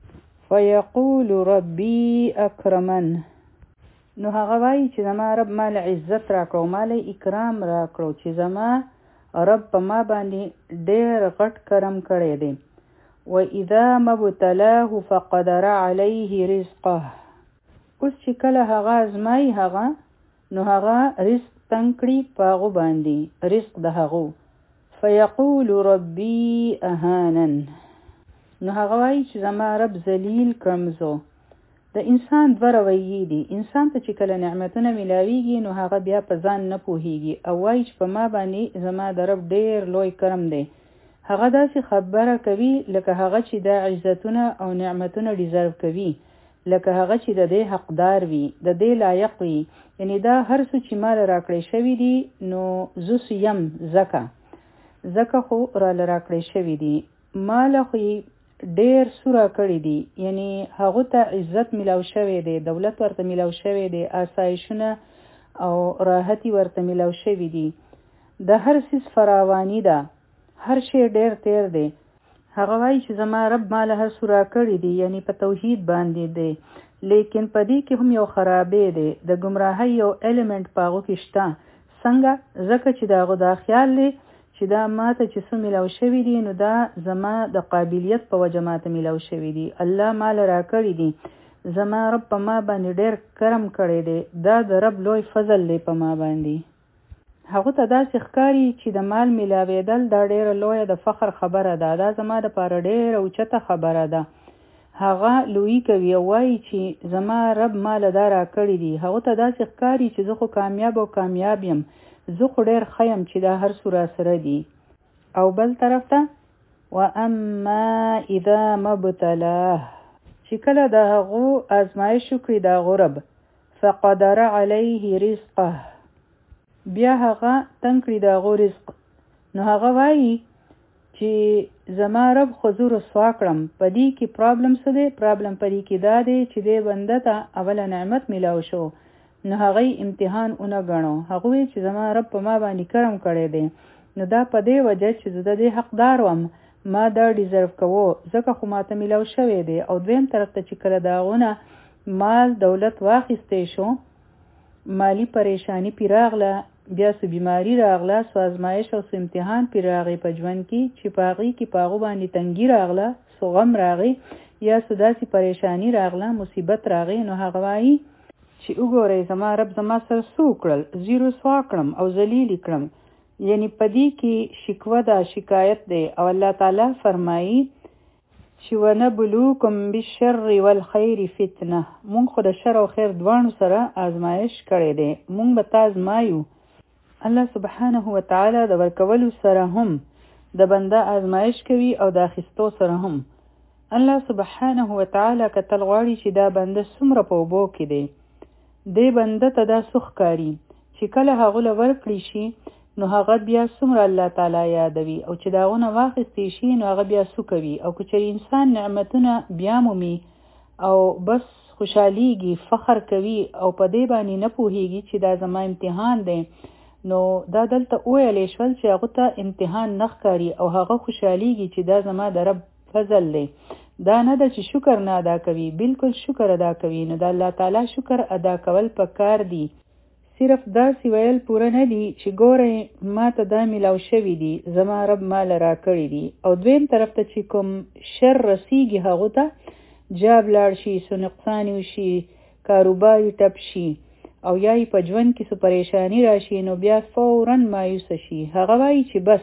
فیقول ربي اکرمن، نو هغه وایي چې زما رب ما له عزت راکړو، ما له اکرام راکړو، چې زما رب په ما باندې ډېر غټ کرم کړی دی. وَإِذَا مَبْتَلَاهُ فَقَدَرَ عَلَيْهِ رِزْقَهُ، اوس چې کله هغه ازمایي هغه نو هغه رزق تنګ کړي په هغو باندې، رزق د هغو. فیقول ربي اهانن، نو هغه وایي چې زما رب ذلیل کړم زه. د انسان دوه رویې دي. انسان ته چې کله نعمتونه ملاویږي نو هغه بیا په ځان نه پوهیږي او وایي چې په ما باندې زما د رب ډېر لوی کرم دی. هغه داسې خبره کوي لکه هغه چې دا عزتونه او نعمتونه ډیزرو کوي، لکه هغه چې د دې حقدار وي، د دې لایق وي. یعنی دا هر څه چې مال راکړی شوي دي نو زه یم زکه زکه خو را راکړی شوي دي، مال خو ډېر سوره کړی دي. یعنی هغه ته عزت ملاو شوی دی، دولت ورته ملاو شوی دی، آسایشونه او راحتي ورته ملاو شوی دي، د هر څیز فراوانی ده، هر شی ډېر تیر دی. هغه وایي چې زما رب مال هر سوره کړی دي، یعنی په توحید باندې دی، لیکن په دې کې هم یو خرابې دی، د گمراهۍ یو الیمنٹ په هغو کې شته. څنګه؟ ځکه چې د هغو دا خیال دی چې دا ماته چې څه ملاو شوي دي نو دا زما د قابلیت په وجه ماته ملاو شوي دي، الله مال را کړي دي. زما رب په ما باندې ډېر کرم کړی دی، دا د رب لوی فضل دی په ما باندې. هغه ته داسې ښکاري چې د مال میلاوېدل دا ډېره لویه د فخر خبره ده، دا زما دپاره ډېره اوچته خبره ده. هغه لویي کوي او وایي چې زما رب ماله دا راکړي دي. هغه ته داسې ښکاري چې زه خو کامیاب او کامیاب یم، زه خو ډېر ښه یم چې دا هر څه راسره دي. او بل طرف ته واما اذا ما ابتلاه، چې کله د هغو ازمایش وکړي د هغو رب، فقدر علیه رزقه، بیا هغه تنګ کړي د هغو رزق، نو هغه وایي چې زما رب خو زه رسوا کړم. په دې کې پرابلم څه دی؟ پرابلم په دې کې دا دی چې دې بنده ته اوله نعمت میلاو شو، نو هغه امتحان ونه ګڼو. هغه وایي چې زما رب په ما باندې کرم کړی دی، نو دا په دې وجه چې زه د دې حقدار وم، ما دا ډیزرو کوو، ځکه خو ماته میلاو شوی دی. او دویم طرف ته چې کله د هغونه مال دولت واخیستی شو، مالی پریشانی پې راغله، بیا سو بیماری راغله، سو ازمایش او سو امتحان پې راغی په ژوند کې چې په هغې کې په هغو باندې تنګي راغله، سو غم راغی، یا سو داسې پریشانی راغله، مصیبت راغی، نو هغه وایي چې وګورئ زما رب زما سره څه وکړل، زه یې رسوا کړم او ذلیل یې کړم. یعنی په دې کې شکوه ده، شکایت دی. او الله تعالی فرمایي چې ونبلوکم بالشر والخیر فتنه، مونږ خو د شر او خیر دواړو سره آزمایش کړی دی، مونږ به تا آزمایو. الله سبحانه وتعالی د ورکولو سره هم د بنده آزمایش کوي او د اخیستو سره هم. الله سبحانه وتعالی کتل غواړي چې دا بنده څومره په اوبو کې دی، دې بنده ته دا څه ښکاري چې کله هغه له ورکړي شي نو هغه بیا څومره الله تعالی یادوي، او چې د هغونه واخیستی شي نو هغه بیا څه کوي. او که چېرې انسان نعمتونه بیا مومي او بس خوشحالیږي، فخر کوي او په دې باندې نه پوهیږي چې دا زما امتحان دی، نو دا دلته وویلی شول چې هغه ته امتحان نه ښکاري او هغه خوشحالیږي چې دا زما د رب فضل دی. دا نه ده چې شکر نه ادا کوي، بالکل شکر ادا کوي. نو د الله تعالی شکر ادا کول پکار دي. صرف داسې ویل پوره نه دي چې ګورئ ما ته دا میلاو شوي دي، زما رب مال راکړي دي. او دویم طرف ته چې کوم شر رسیږي هغو ته، جاب لاړ شي، سو نقصان وشي، کاروبار یې ټپ شي، او یا یې په ژوند کې څه پریشانی راشي، نو بیا فوراً مایوسه شي. هغه وایي چې بس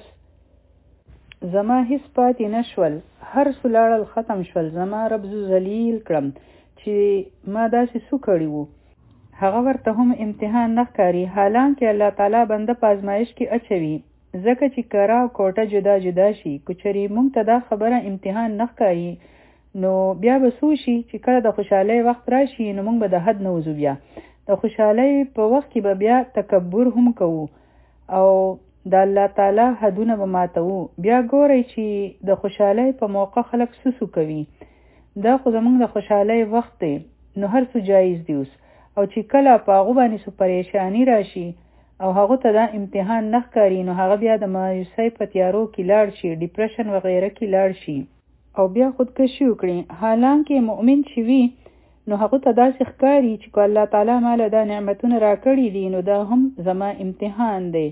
زما هیڅ پاتې نه شول، هر څه لاړل ختم شول، زما رب زه ذلیل کړم چې ما داسې څه کړي وو. هغه ورته هم امتحان نه ښکاري، حالانکه الله تعالی بنده په ازمایش کې اچوي، ځکه چې کره او کوټه جدا جدا شي. که چېرې موږ ته دا خبره امتحان نه ښکاري نو بیا به څه شي چې کله د خوشحالۍ وخت راشي نو موږ به د حد نه وځو. بیا د خوشحالۍ په وخت کې به بیا تکبر هم کوو او د الله تعالی حدونه به ماتوو. بیا ګورئ چې د خوشحالۍ په موقع خلک سسو کوي، دا خو زموږ د خوشحالۍ وخت دی، نو هر څه جایز دی اوس. او چې کله په هغو باندې څه پریشانی راشي او هغو ته دا امتحان نه ښکاري نو هغه بیا د مایوسۍ په تیارو کې لاړ شي، ډیپریشن وغیره کې لاړ شي او بیا خودکشي وکړي. حالانکه مؤمن چې وي نو هغه ته داسې ښکاري چې الله تعالی ماله دا نعمتونه راکړي دي نو دا هم زما امتحان دی،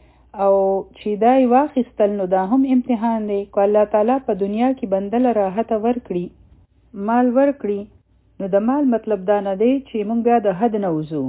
او چې دا یې واخیستل نو دا هم امتحان دی. که الله تعالی په دنیا کې بنده له راحته ورکړي، مال ورکړي، نو د مال مطلب دا نه دی چې موږ بیا د حد نه وځو،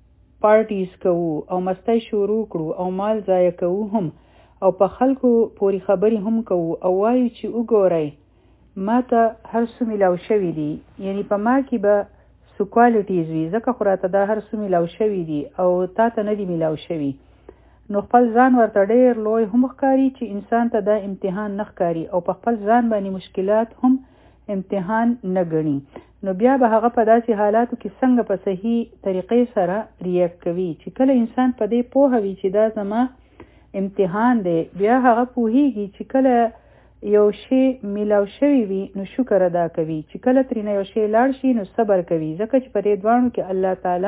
پارټیز کوو او مستی شروع کړو او مال ضایع کوو هم، او په خلکو پورې خبرې هم کوو او وایو چې وګورئ ما ته هر څه میلاو شوي دي، یعنی په ما کې به څه کوالټیز وي، ځکه خو راته دا هر څه میلاو شوي دي او تا ته نه دي میلاو شوي. نو خپل ځان ورته ډېر لوی هم ښکاري چې انسان ته دا امتحان نه ښکاري، او په خپل ځان باندې مشکلات هم امتحان نه ګڼي. نو بیا به هغه په داسې حالاتو کې څنګه په صحیح طریقې سره ریاکټ کوي. چې کله انسان په دې پوهه وي چې دا زما امتحان دی، بیا هغه پوهیږي چې کله یو شی میلاو شوی وي نو شکر ادا کوي، چې کله ترېنه یو شی لاړ شي نو صبر کوي، ځکه چې په دې دواړو کې الله تعالی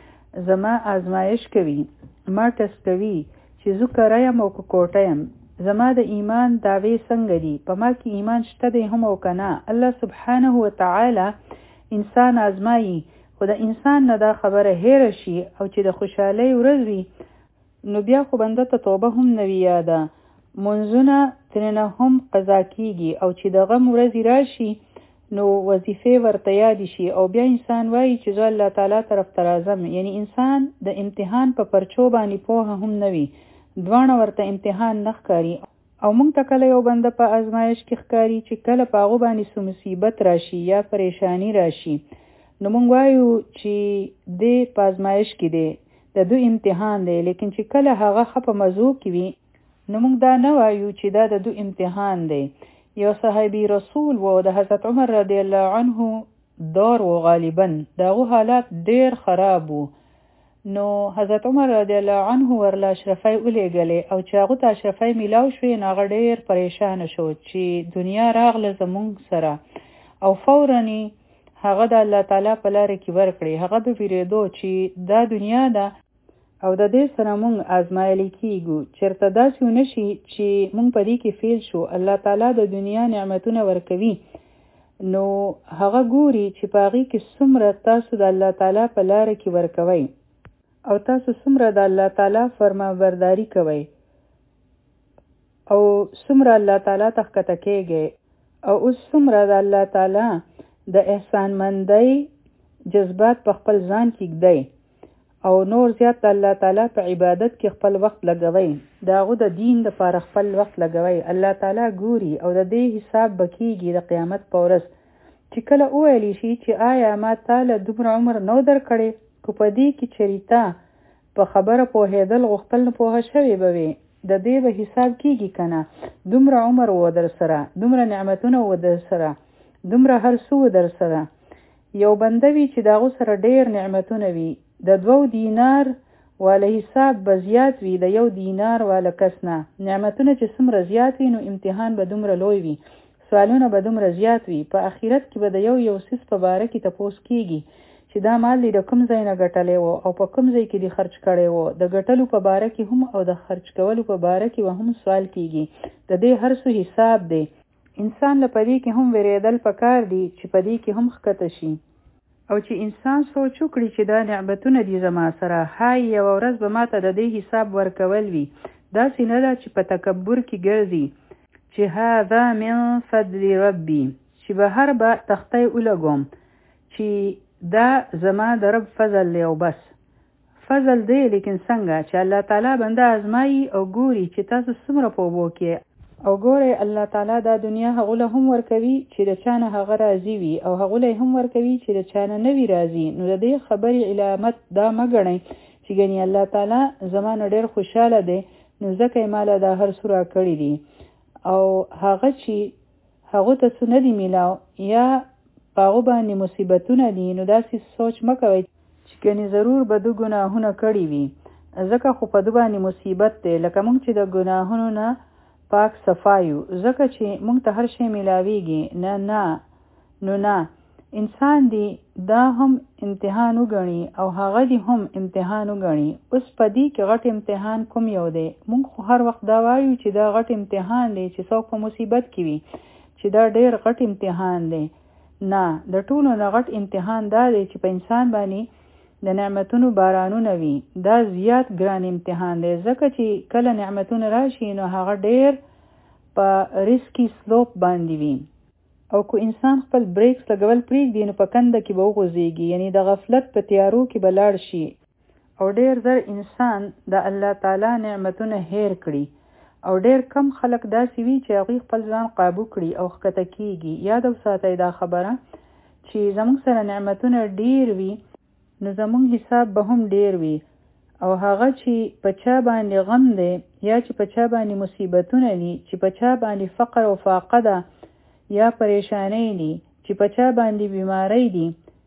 زما آزمایش کوي، ما ټست کوي چې زه کره یم او که کوټه یم، زما د ایمان دعوی څنګه دي، په ما کې ایمان شته دی هم او که نه. الله سبحانه وتعالی انسان آزمایي، خو د انسان نه دا خبره هیره شي او چې د خوشحالۍ ورځ وي نو بیا خو بنده ته توبه هم نه وي یاده، منځونه ترېنه هم قضا کېږي، او چې د غم ورځې راشي نو وظیفې ورته یاد شي او بیا انسان وایي چې زه الله تعالی طرف ته راځم. یعنی انسان د امتحان په پرچو باندې پوهه هم نه وي، دواړه ورته امتحان نه ښکاري. او موږ ته کله یو بنده په ازمایش کې ښکاري چې کله په هغه باندې څه مصیبت راشي یا پریشانی راشي، نو موږ وایو چې دې په ازمایش کې دی، د دو امتحان دی. لیکن چې کله هغه ښه په مزو کې وي نو موږ دا نه وایو چې دا د دو امتحان دی. یو صحابي رسول و د حضرت عمر رضی الله عنه دور و، غالبا داغو حالات ډیر خراب وو. نو حضرت عمر رضی الله عنه ورله اشرفی ولیږلې او چې هغه ته اشرفی میلاو شوې نو هغه ډیر پریشان شو چې دنیا راغله زمونږ سره، او فورا هغه د الله تعالی په لاره کې ورکړي. هغه به ویریدو چې دا دنیا ده او د دې سره مونږ ازمایل کیږو، چیرته داسې ونه شي چې مونږ په دې کې فیل شو. الله تعالی د دنیا نعمتونه ورکوي، نو هغه ګوري چې په هغې کې څومره تاسو د الله تعالی په لاره کې ورکوئ او تاسو څومره د الله تعالی فرمانبرداري کوئ او څومره الله تعالی ته ښکته کیږئ، او اوس څومره د الله تعالی د احسانمندۍ جذبات په خپل ځان کې ږدئ او نور زیات د الله تعالی په عبادت کې خپل وخت لګوئ، د هغه د دین لپاره خپل وخت لګوئ. الله تعالی ګوري او د دې حساب به کیږي د قیامت په ورځ چې کله وویلی شي چې آیا ما تعالی دومره عمر نو درکړی، که په دې کې چریتا په خبره پوهېدل غوښتل نه پوهه شوې به وي، د دې به حساب کیږي که نه. دومره عمر و در سره، دومره نعمتونه و در سره، دومره هر څه و در سره. یو بنده وي چې د هغو سره ډېر نعمتونه وي، د دوو دینار والا حساب به زیات وي د یو دینار والا کس نه. نعمتونه چې څومره زیات وي نو امتحان به دومره لوی وي، سوالونه به دومره زیات وي. په آخرت کې به د یو یو څیز په باره کې تپوس کیږي چې دا مال دی د کوم ځای نه ګټلی و او په کوم ځای کې دی خرچ کړی و. د ګټلو په باره کې هم او د خرچ کولو په باره کې به هم سوال کیږي. د دې هر څه حساب دی. انسان له پدې کې هم وریدل پکار دی چې پدې کې هم ښکته شي او چې انسان سوچ وکړي چې دا نعمتونه دي زما سره، هاي یو ورځ به ماته د دې حساب ورکول وي. داسې نه ده چې په تکبر کې ګرځي چې هذا من فضل ربي، چې به هر به تختی ولګوم چې دا زما د رب فضل دی او بس. فضل دی لیکن څنګه چې الله تعالی بنده ازمایي او ګوري چې تاسو څومره په اوبو کې، او ګورئ الله تعالی دا دنیا هغو له هم ورکوي چې د چا نه هغه راضي وي او هغو له هم ورکوي چې د چا نه نه وي راضي. نو د دې خبرې علامت دا مه ګڼئ چې ګنې الله تعالی زما نه ډېر خوشحاله دی نو ځکه یې ماله دا هر څه راکړي دي، او هغه چې هغو ته څه نه دي میلاو یا په هغو باندې مصیبتونه دي، نو داسې سوچ مه کوئ چې ګنې ضرور به دو ګناهونه کړي وي، ځکه خو په دو باندې مصیبت دی. لکه موږ چې د ګناهونو نه پاک صفایو، ځکه چې موږ ته هر شی میلاویږي. نه نه نو نه، انسان دی دا هم امتحان وګڼي او هغه دی هم امتحان وګڼي. اوس په دې کې غټ امتحان کوم یو دی؟ موږ خو هر وخت دا وایو چې دا غټ امتحان دی چې څوک په مصیبت کې وي چې دا ډېر غټ امتحان دی. نه، د ټولو نه غټ امتحان دا دی چې په انسان باندې د نعمتونو بارانونه وي. دا زیات ګران امتحان دی، ځکه چې کله نعمتونه راشي نو هغه ډېر په ریسکی سلوپ باندې وي، او که انسان خپل بریکس لګول پرېږدي نو په کنده کې به وغورځېږي، یعنی د غفلت په تیارو کې به لاړ شي او ډېر زر انسان د الله تعالی نعمتونه هیر کړي. او ډېر کم خلک داسې وي چې هغوی خپل ځان قابو کړي او ښکته کېږي. یاد وساتئ دا خبره چې زموږ سره نعمتونه ډېر وي نو زموږ حساب به هم ډېر وي، او هغه چې په چا باندې غم دی یا چې په چا باندې مصیبتونه دي، چې په چا باندې فقر او فاقه ده یا پریشانی دي، چې په چا باندې بیماری دي،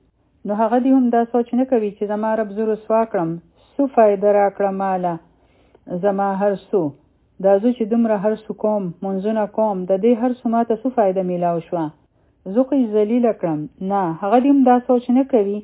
نو هغه دی هم دا سوچ نه کوي چې زما رب زه رسوا کړم، څه فایده راکړه ماله زما هر څه، دا زه چې دومره هر څه کوم، منځونه کوم، د دې هر څه ماته څه فایده میلاو شوه، زه خو یې ذلیله کړم. نه، هغه دی هم دا سوچ نه کوي،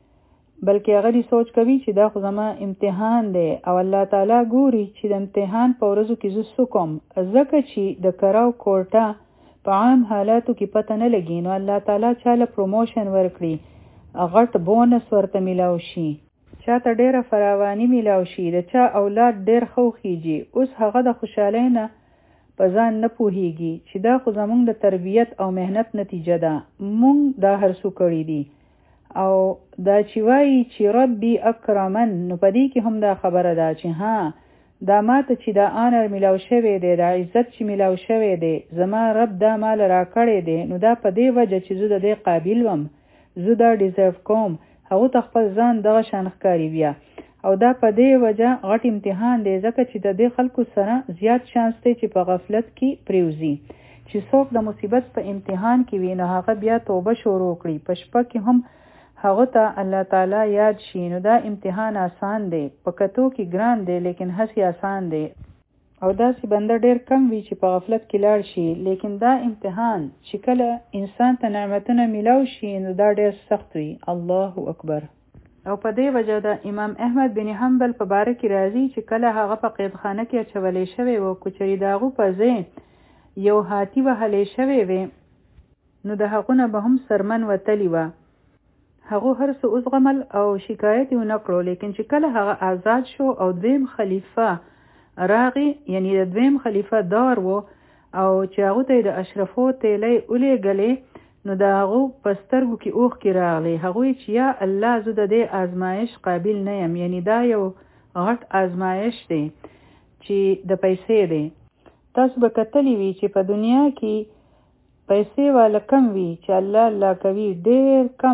بلکې هغه دی سوچ کوي چې دا خو زما امتحان دی او الله تعالی ګوري چې د امتحان په ورځو کې زه څه کوم. ځکه چې د کراو کوټه په عام حالاتو کې پته نه لګي نو الله تعالی چاله پروموشن ورکړي، غټ بونس ورته میلاو شي، چاته ډېره فراواني میلاو شي، د چا اولاد ډېر ښه وخیږي، اوس هغه د خوشحالۍ نه په ځان نه پوهیږي چې دا خو زمونږ د تربیت او مهنت نتیجه ده. مونږ دا هر څه کړی دي. او دا چې وایي چې ربي اکرمن، نو په دې کې هم دا خبره ده چې ها دا ماته چې دا آنر ملاو شوی دی، دا عزت چې ملاو شوی دی، زما رب دا مال را کړی دی، نو دا په دې وجه چې زه د دې قابل وم، زه دا ډیزرف کوم. هغه ته خپل ځان دغه شان ښکاري بیا. او دا په دې وجه غټ امتحان دی، ځکه چې د دې خلکو سره زیات شانس دی چې په غفلت کې پریوزي. چې څوک د مصیبت په امتحان کې وي نو هغه بیا توبه شروع کړي، په شپه کې هم هغه ته الله تعالی یاد شي، نو دا امتحان آسان دی. په کتو کې ګران دی لیکن هسې آسان دی. او داسې بنده ډېر کم وي چې په غفلت کې لاړ شي، لیکن دا امتحان چې کله انسان ته نعمتونه ملاو شي نو دا ډېر سخت وي. الله اکبر. او په دې وجه د امام احمد بن حنبل په باره کې راځي چې کله هغه په قیدخانه کې اچولی شوی و، که چېرې د هغو په ځای یو هاتي وهلی شوی وی نو د هغو نه به هم سرمن وتلی وه. هغه هر څه وزغمل او شکایت یې ونه کړو، لیکن چې کله هغه آزاد شو او دویم خلیفه راغی، یعنی د دویم خلیفه دور و او چې هغه ته د اشرفو تیلی ولیږلې، نو د هغه په سترګو کې اوښکې راغلې. هغوی چې یا الله زه د دې آزمایش قابل نه یم، یعنی دا یو غټ آزمایش دی چې د پیسې دی. تاسو به کتلی وي چې په دنیا کې پیسې والا کم وي چې الله الله کوي، ډېر کم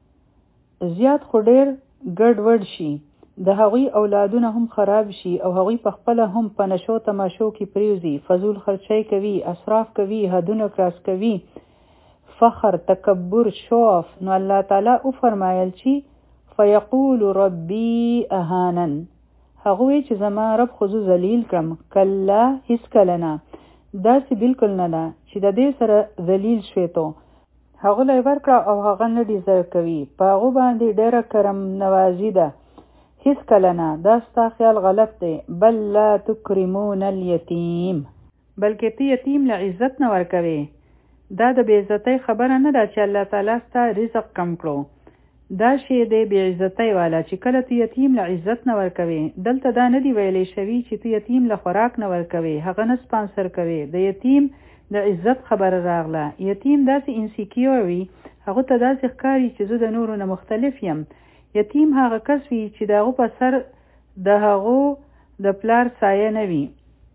زیات خو ډېر ګډ وډ شي، د هغوی اولادونه هم خراب شي او هغوی په خپله هم په نشو تماشو کې پریوزي، فضول خرچۍ کوي، اسراف کوي، حدونه کراس کوي، فخر، تکبر، شوف. نو الله تعالی او فرمایل چې فیقول ربی اهانن، هغوی چې زما رب خو زه ذلیل کړم. کله هیڅ کله نه، داسې بالکل نه ده چې د دې سره ذلیل شوی تو هغه له ورکړه او هغه نه ډیزر کوي، په هغه باندې ډېره کرم نوازي ده. هیڅ کله نه، دا ستا خیال غلط دی. بل لا تکرمون الیتیم، بلکې ته یتیم له عزت نه ورکوي. دا د بې عزتۍ خبره نه ده چې الله تعالی ستا رزق کم کړو، دا شی دی بې عزتۍ والا چې کله ته یتیم له عزت نه ورکوي. دلته دا نه دی ویلی شوي چې ته یتیم له خوراک نه ورکوي، هغه نه سپانسر کوي. د یتیم د عزت خبره راغله. یتیم داسې انسیکیور وي، هغه ته داسې ښکاري چې زه د نورو نه مختلف یم. یتیم هغه کس وي چې د هغو په سر د هغو د پلار سایه نه وي،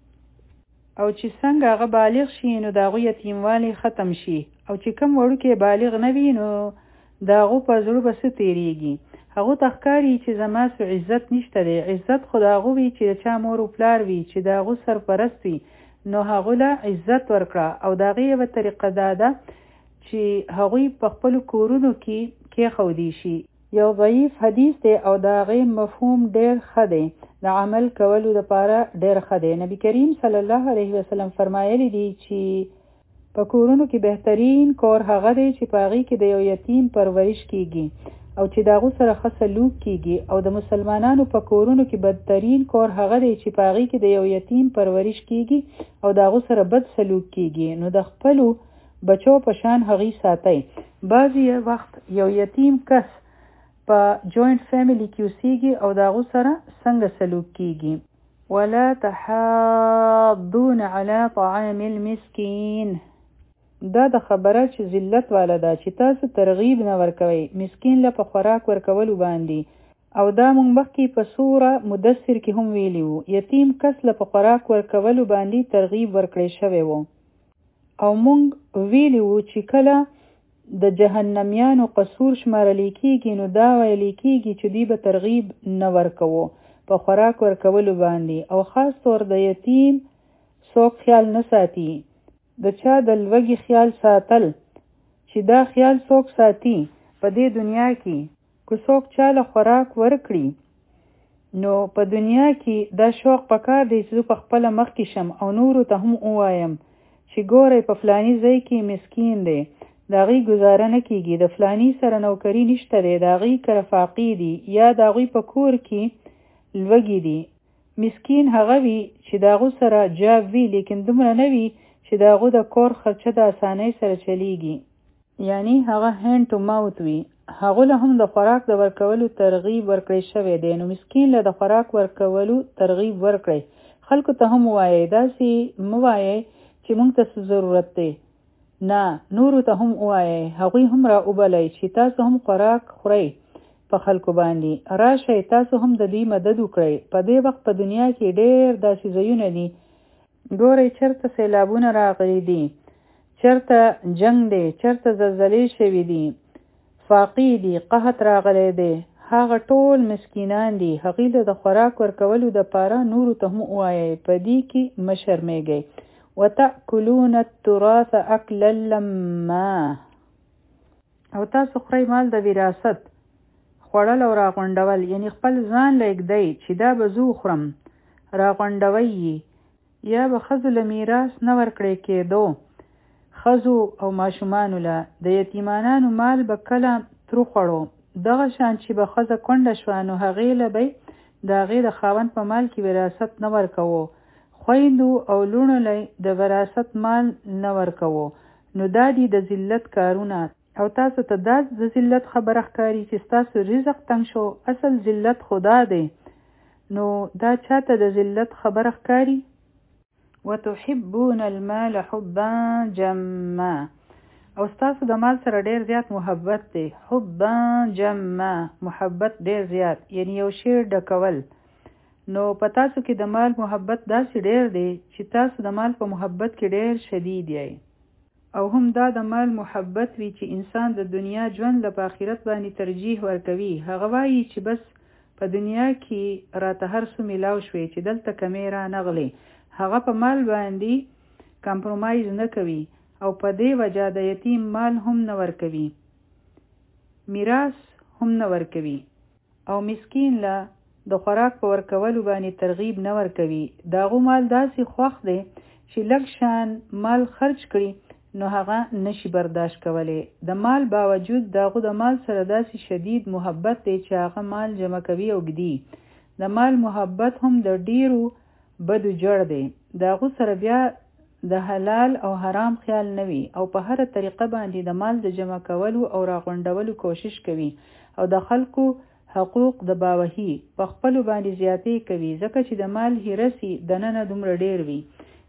او چې څنګه هغه بالغ شي نو د هغو یتیموالی ختم شي، او چې کم وړوکی بالغ نه وي نو د هغو په زړه به څه تېرېږي. هغو ته ښکاري چې زما څه عزت نشته دی. عزت خو د هغو وي چې د چا مور و پلار وي، چې د هغو سرپرست وي، نو هغو له عزت ورکړه. او د هغې یوه طریقه دا ده چې هغوی په خپلو کورونو کې کېښودی شي. یو ضعیف حدیث دی او د هغې مفهوم ډېر ښه دی، د عمل کولو لپاره ډېر ښه دی. نبی کریم صلی الله علیه وسلم فرمایلی دی چې په کورونو کې بهترین کور هغه دی چې په هغې کې د یو یتیم پرورش کیږي او چې د هغو سره ښه سلوک کیږي، او د مسلمانانو په کورونو کې بدترین کور هغه دی چې په هغې کې د یو یتیم پرورش کیږي او د هغو سره بد سلوک کیږي. نو د خپلو بچو په شان هغې ساتئ. بعضې وخت یو یتیم کس په جوینټ فیملی کې اوسیږي او د هغو سره څنګه سلوک کیږي. ولا تحاضون علی طعام المسکین، دا د خبره چې ذلت والا ده چې تاسو ترغیب نه ورکوئ مسکین له په خوراک ورکولو باندې. او دا مونږ مخکې په سوره مدثر کې هم ویلي وو، یتیم کس له په خوراک ورکولو باندې ترغیب ورکړی شوی وو. او مونږ ویلي وو چې کله د جهنمیانو قصور شمارلی کېږي نو دا ویلی کېږي چې دوی به ترغیب نه ورکوو په خوراک ورکولو باندې. او خاص طور د یتیم څوک خیال نه ساتي، د چا د لوږې خیال ساتل، چې دا خیال څوک ساتي په دې دنیا کې. که څوک چا له خوراک ورکړي نو په دنیا کې دا شوق پکار دی چې زه په خپله مخکې شم او نورو ته هم ووایم چې ګورئ په فلاني ځای کې مسکین دی، د هغې ګزاره نه کېږي، د فلاني سره نوکري نشته دی، د هغې کره فاقې دي، یا د هغوی په کور کې لوږې دي. مسکین هغه وي چې د هغو سره جاب وي لیکن دومره نه وي چې د هغو د کور خرچه د اسانۍ سره چلیږي، یعنی هغه هینډ ټو ماوت وي. هغو له هم د خوراک د ورکولو ترغیب ورکړی شوی دی. نو مسکین له د خوراک ورکولو ترغیب ورکړئ. خلکو ته هم ووایئ، داسې مه وایئ چې موږ ته څه ضرورت دی. نه، نورو ته هم ووایئ، هغوی هم را وبلئ چې تاسو هم خوراک خورئ په خلکو باندې. راشئ تاسو هم د دوی مدد وکړئ. په دې وخت په دنیا کې ډېر داسې ځایونه دي. ګورئ چېرته سیلابونه راغلي دي، چېرته جنگ دی، چېرته زلزلې شوي دي، فاقې دي، قحط راغلی دی. هغه ټول مسکینان دي. هغوی له د خوراک ورکولو دپاره نورو ته هم ووایئ، په دې کې مه شرمېږئ. وتأکلون التراث اکلا لما، او تاسو خورئ مال د وراثت. خوړل او راغونډول یعنی خپل ځان له اږدئ چې دا به زه وخورم، راغونډوئ یې. یا به ښځو له میراث نه ورکړی کېدو، ښځو او ماشومانو له. د یتیمانانو مال به کله ترو خوړو. دغه شان چې به ښځه کونډه شوه نو هغې له به د هغې د خاوند په مال کې وراثت نه ورکوو. خویندو او لوڼو له د وراثت مال نه ورکوو. نو دا دي د ذلت کارونه. او تاسو ته دا د ذلت خبره ښکاري چې ستاسو رزق تنګ شو. اصل ذلت خدا دی. نو دا چاته د ذلت خبره ښکاري؟ وتحبون المال حبا جما، او ستاسو د مال سره ډیر زیات محبت دی. حبا جما، محبت ډیر زیات، یعنی یو شی ډکول. نو په تاسو کې د مال محبت داسې ډیر دی چې تاسو د مال په محبت کې ډیر شدید یې. او هم دا د مال محبت وي چې انسان د دنیا ژوند له په آخرت باندې ترجیح ورکوي. هغه وایي چې بس په دنیا کې راته هر څه میلاو شوی چې دلته کمې را نغلي. هغه په مال باندې کمپرومایز نه کوي او په دې وجه د یتیم مال هم نه ورکوي، میراث هم نه ورکوي، او مسکین له د خوراک په ورکولو باندې ترغیب نه ورکوي. داغو مال داسې خوښ دی چې لږ شان مال خرج کړي نو هغه نشي برداشت کولی. د مال باوجود داغو د مال سره داسې شدید محبت دی چې هغه مال جمع کوي او ږدي. د مال محبت هم د ډیرو بدو جوړ دی. داغو سره بیا د حلال او حرام خیال نوي او په هر طریقه باندې د مال د جمع کولو او راغونډولو کوشش کوي او د خلکو حقوق د باوهي په خپلو باندې زیاتې کوي، ځکه چې د مال هرسي د ننه دومره ډیر وي.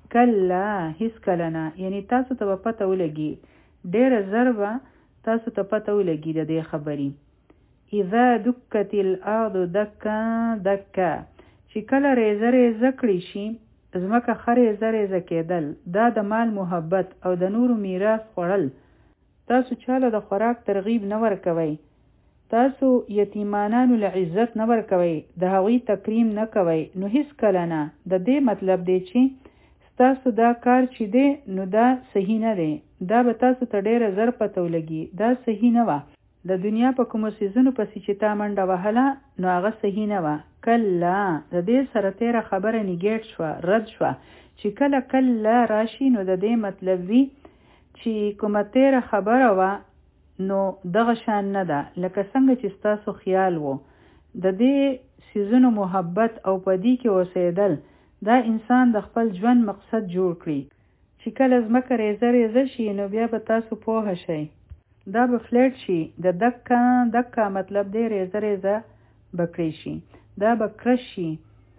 کله هیڅ کله نه، یعنی تاسو ته به پته ولګي، ډیره زر به تاسو ته پته ولګي د دې خبرې. اذا دکت الارض دکا دکا، چې کله ریزه ریزه کړي شي ځمکه ښه ریزه ریزه کېدل، دا د مال محبت او د نورو میراث خوړل. تاسو چاله د خوراک ترغیب نه ورکوئ، تاسو یتیمانانو له عزت نه ورکوئ، د هغوی تکریم نه کوئ، نو هیڅ کله نه. د دې مطلب دی چې ستاسو دا کار چې دی نو دا صحیح نه دی. دا به تاسو ته ډیره زر پته ولګي، دا صحیح نه وه. د دنیا په کومو څیزونو پسې چې تا منډه وهله نو هغه صحیح نه وه. کله د دې سره تیره خبره نیګیټ شوه، رد شوه. چې کله کله راشي نو د دې مطلب وي چې کومه تیره خبره وه نو دغه شان نه ده لکه څنګه چې ستاسو خیال وو. د دې څیزونو محبت او په دې کې اوسېدل دا انسان د خپل ژوند مقصد جوړ کړي. چې کله ځمکه ریزه ریزه شي نو بیا به تاسو پوه شئ. دا به فلیټ شي. د دکا دکا مطلب دی ریزه ریزه بکړی شي. دا به کرش شي.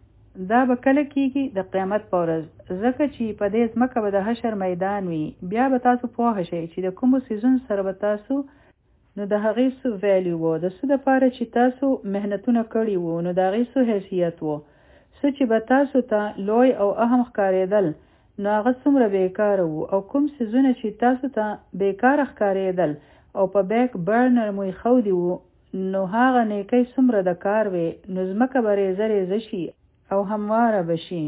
دا به کله کېږي؟ د قیامت په ورځ، ځکه چې په دې ځمکه به د حشر میدان وي. بیا به تاسو پوه شئ چې د کومو څیزونو سره به تاسو نو د هغې څه ویلیو وو، د څه دپاره چې تاسو محنتونه کړي وو، نو د هغې څه حیثیت وو. څه چې به تاسو ته لوی او اهم ښکارېدل نو هغه څومره بیکاره وو، او کوم څیزونه چې تاسو ته بیکاره ښکارېدل او په بیک برنر مو ایښودي وو نو هغه نیکۍ څومره د کار وې. نو ځمکه به ریزه ریزه شي او همواره به شي.